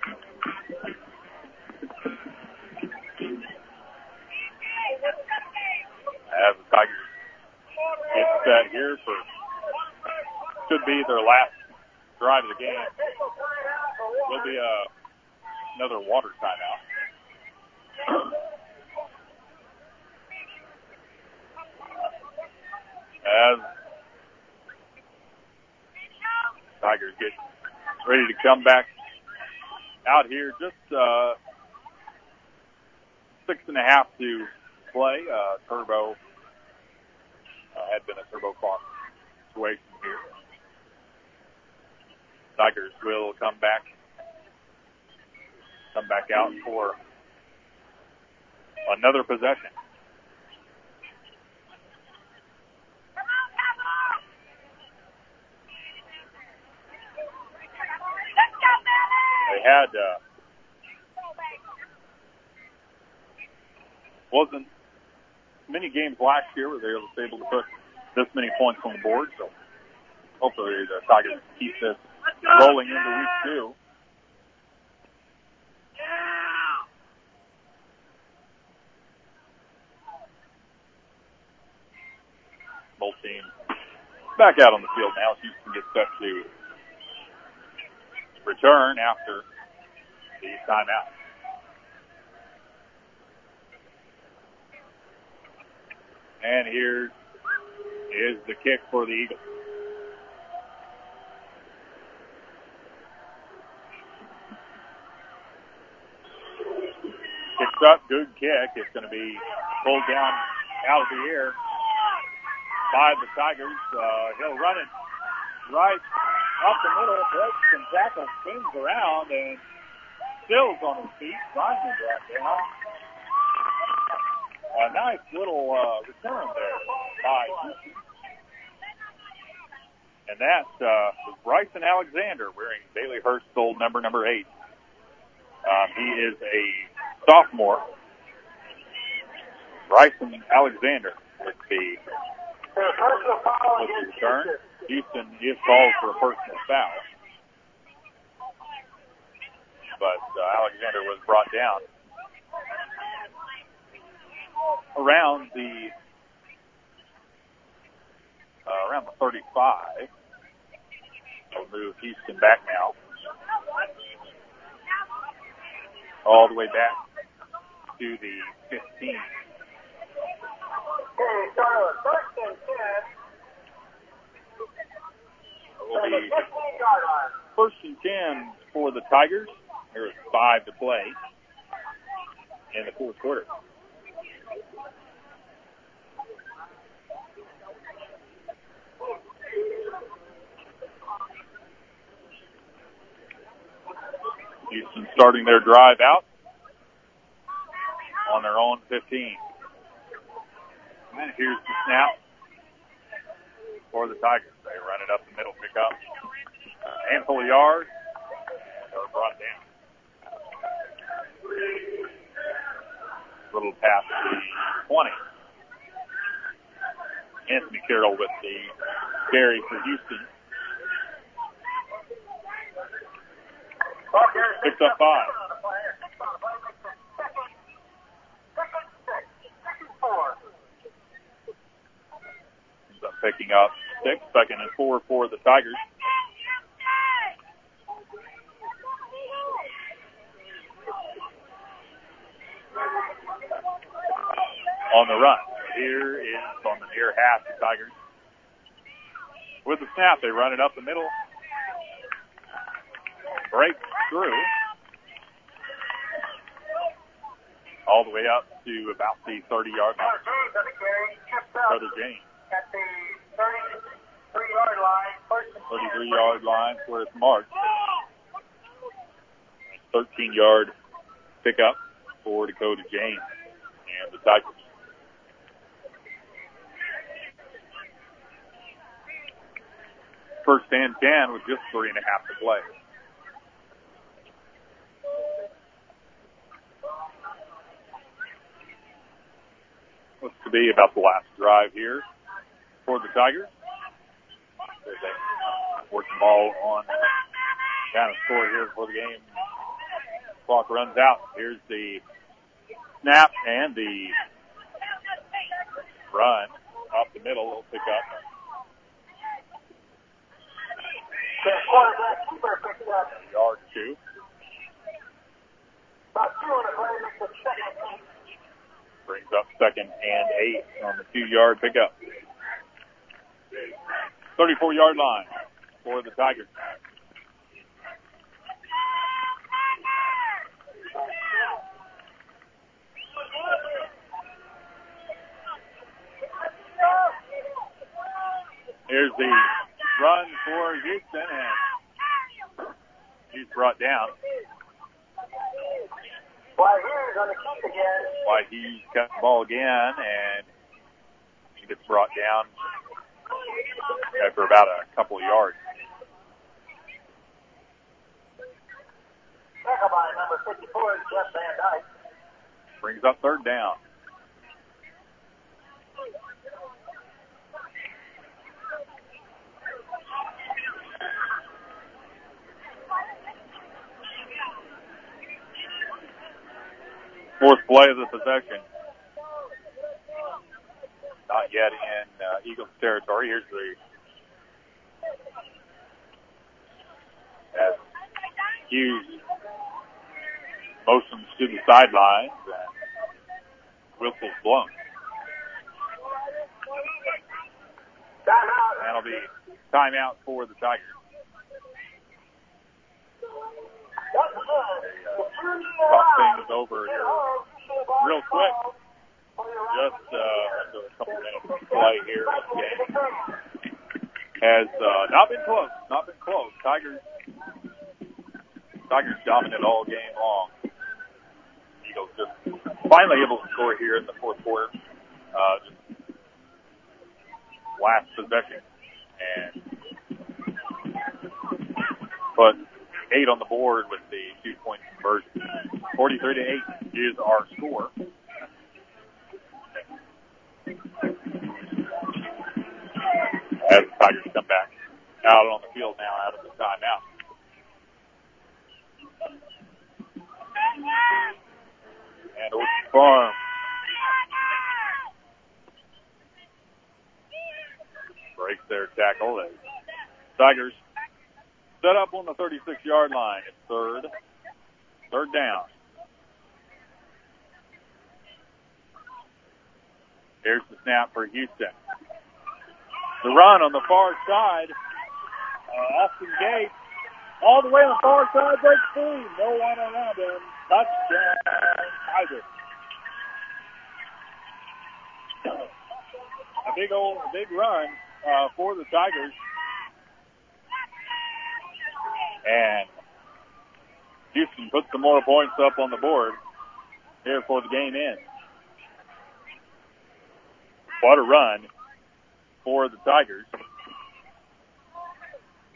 As the Tigers get set here for should be their last drive of the game. Will be another water timeout. As Tigers get ready to come back out here, just 6.5 to play. Turbo had been a turbo clock situation here. Tigers will come back out for another possession. They had wasn't many games last year where they were able to put this many points on the board, so hopefully the Tigers keep this rolling into week 2. Both teams back out on the field now. Houston gets set to return after the timeout. And here is the kick for the Eagles. Kicks up, good kick. It's going to be pulled down out of the air by the Tigers. He'll run it right up the middle, breaks and tackles, spins around, and Stills on his feet. Ryan brought down. A nice little return there by Houston. And that was Bryson Alexander wearing Bailey Hurst gold number 8. He is a sophomore. Bryson Alexander with the return. Houston is called for a personal foul. But Alexander was brought down around the 35. We'll move Houston back now. All the way back to the 15. It will be first and 10 for the Tigers. There's 5 to play in the fourth quarter. Houston starting their drive out on their own 15. And here's the snap for the Tigers. They run it up the middle, pick up a handful of yards. And they're brought down. Little past the 20. Anthony Carroll with the carry for Houston. Picks up 5. Ends up picking up 6. 2nd and 4 for the Tigers. On the run. Here is on the near half, the Tigers. With the snap, they run it up the middle. Breaks through. All the way up to about the 30-yard line. Dakota James. At the 33-yard line. 33-yard line where it's marked. 13-yard pickup for Dakota James and the Tigers. First and 10 with just 3.5 to play. Looks to be about the last drive here for the Tigers. They work the ball on kind of score here before the game. Clock runs out. Here's the snap and the run off the middle. It'll pick up. Yard 2. Brings up 2nd and 8 on the 2-yard pickup. 34-yard line for the Tigers. Here's the run for Houston, and he's brought down. White Hughes on the kick again. White Hughes got the ball again, and he gets brought down after about a couple of yards. Tackle by number 54 is Jeff Van Dyke. Brings up 3rd down. Fourth play of the possession. Not yet in Eagles territory. Here's the as Hughes motions to the sidelines and whistle's blown. That'll be timeout for the Tigers. Talk things over here real quick. Just under a couple minutes of play here in the game. Has not been close. Not been close. Tigers dominant all game long. Eagles just finally able to score here in the fourth quarter. Just last possession and put 8 on the board with the 2-point conversion. 43-8 is our score. As the Tigers come back out on the field now out of the timeout. And Orchard Farm breaks their tackle as Tigers set up on the 36-yard line. It's third down. Here's the snap for Houston. The run on the far side. Austin Gates all the way on the far side, breaks free. No one around him. Touchdown, Tigers. A big run for the Tigers. And Houston puts some more points up on the board here before the game ends. What a run for the Tigers.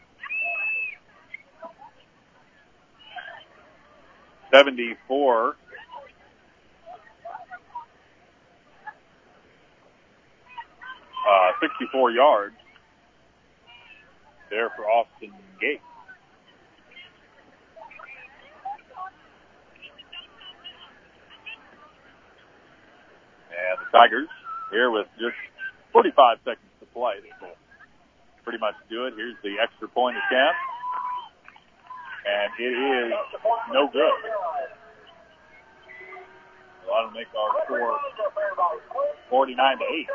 74. 64 yards there for Austin Gates. And the Tigers here with just 45 seconds to play. This will pretty much do it. Here's the extra point attempt. And it is no good. So that'll make our score 49-8.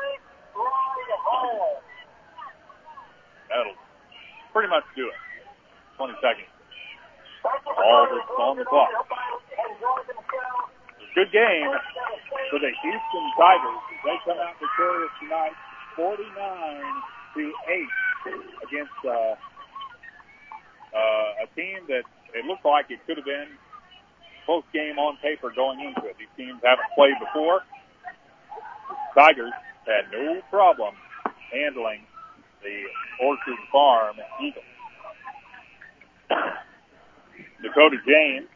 That'll pretty much do it. 20 seconds. All that's on the clock. Good game for the Houston Tigers. They come out victorious tonight, 49-8 against a team that it looked like it could have been close game on paper going into it. These teams haven't played before. Tigers had no problem handling the Orchard Farm Eagles. Dakota James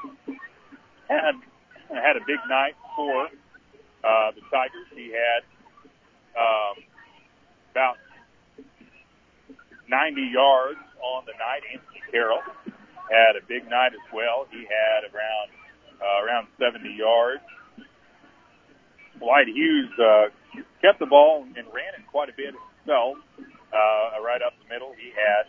had a big night for the Tigers. He had about 90 yards on the night. Anthony Carroll had a big night as well. He had around 70 yards. White Hughes kept the ball and ran it quite a bit himself, right up the middle. He had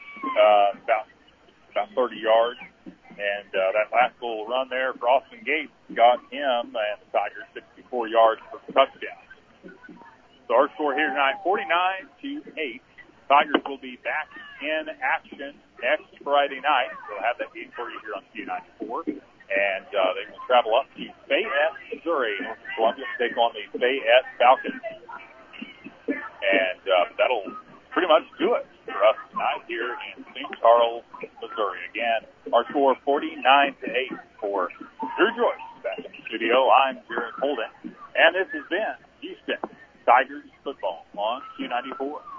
about 30 yards. And that last little run there for Austin Gates got him and the Tigers 64 yards for the touchdown. So our score here tonight, 49-8. Tigers will be back in action next Friday night. We'll have that game for you here on Q94. And they will travel up to Fayette, Missouri, North Columbia, to take on the Fayette Falcons. And that'll pretty much do it for us tonight here in St. Charles, Missouri. Again, our score 49-8 for Drew Joyce back in the studio. I'm Jared Holden, and this has been Houston Tigers football on Q94.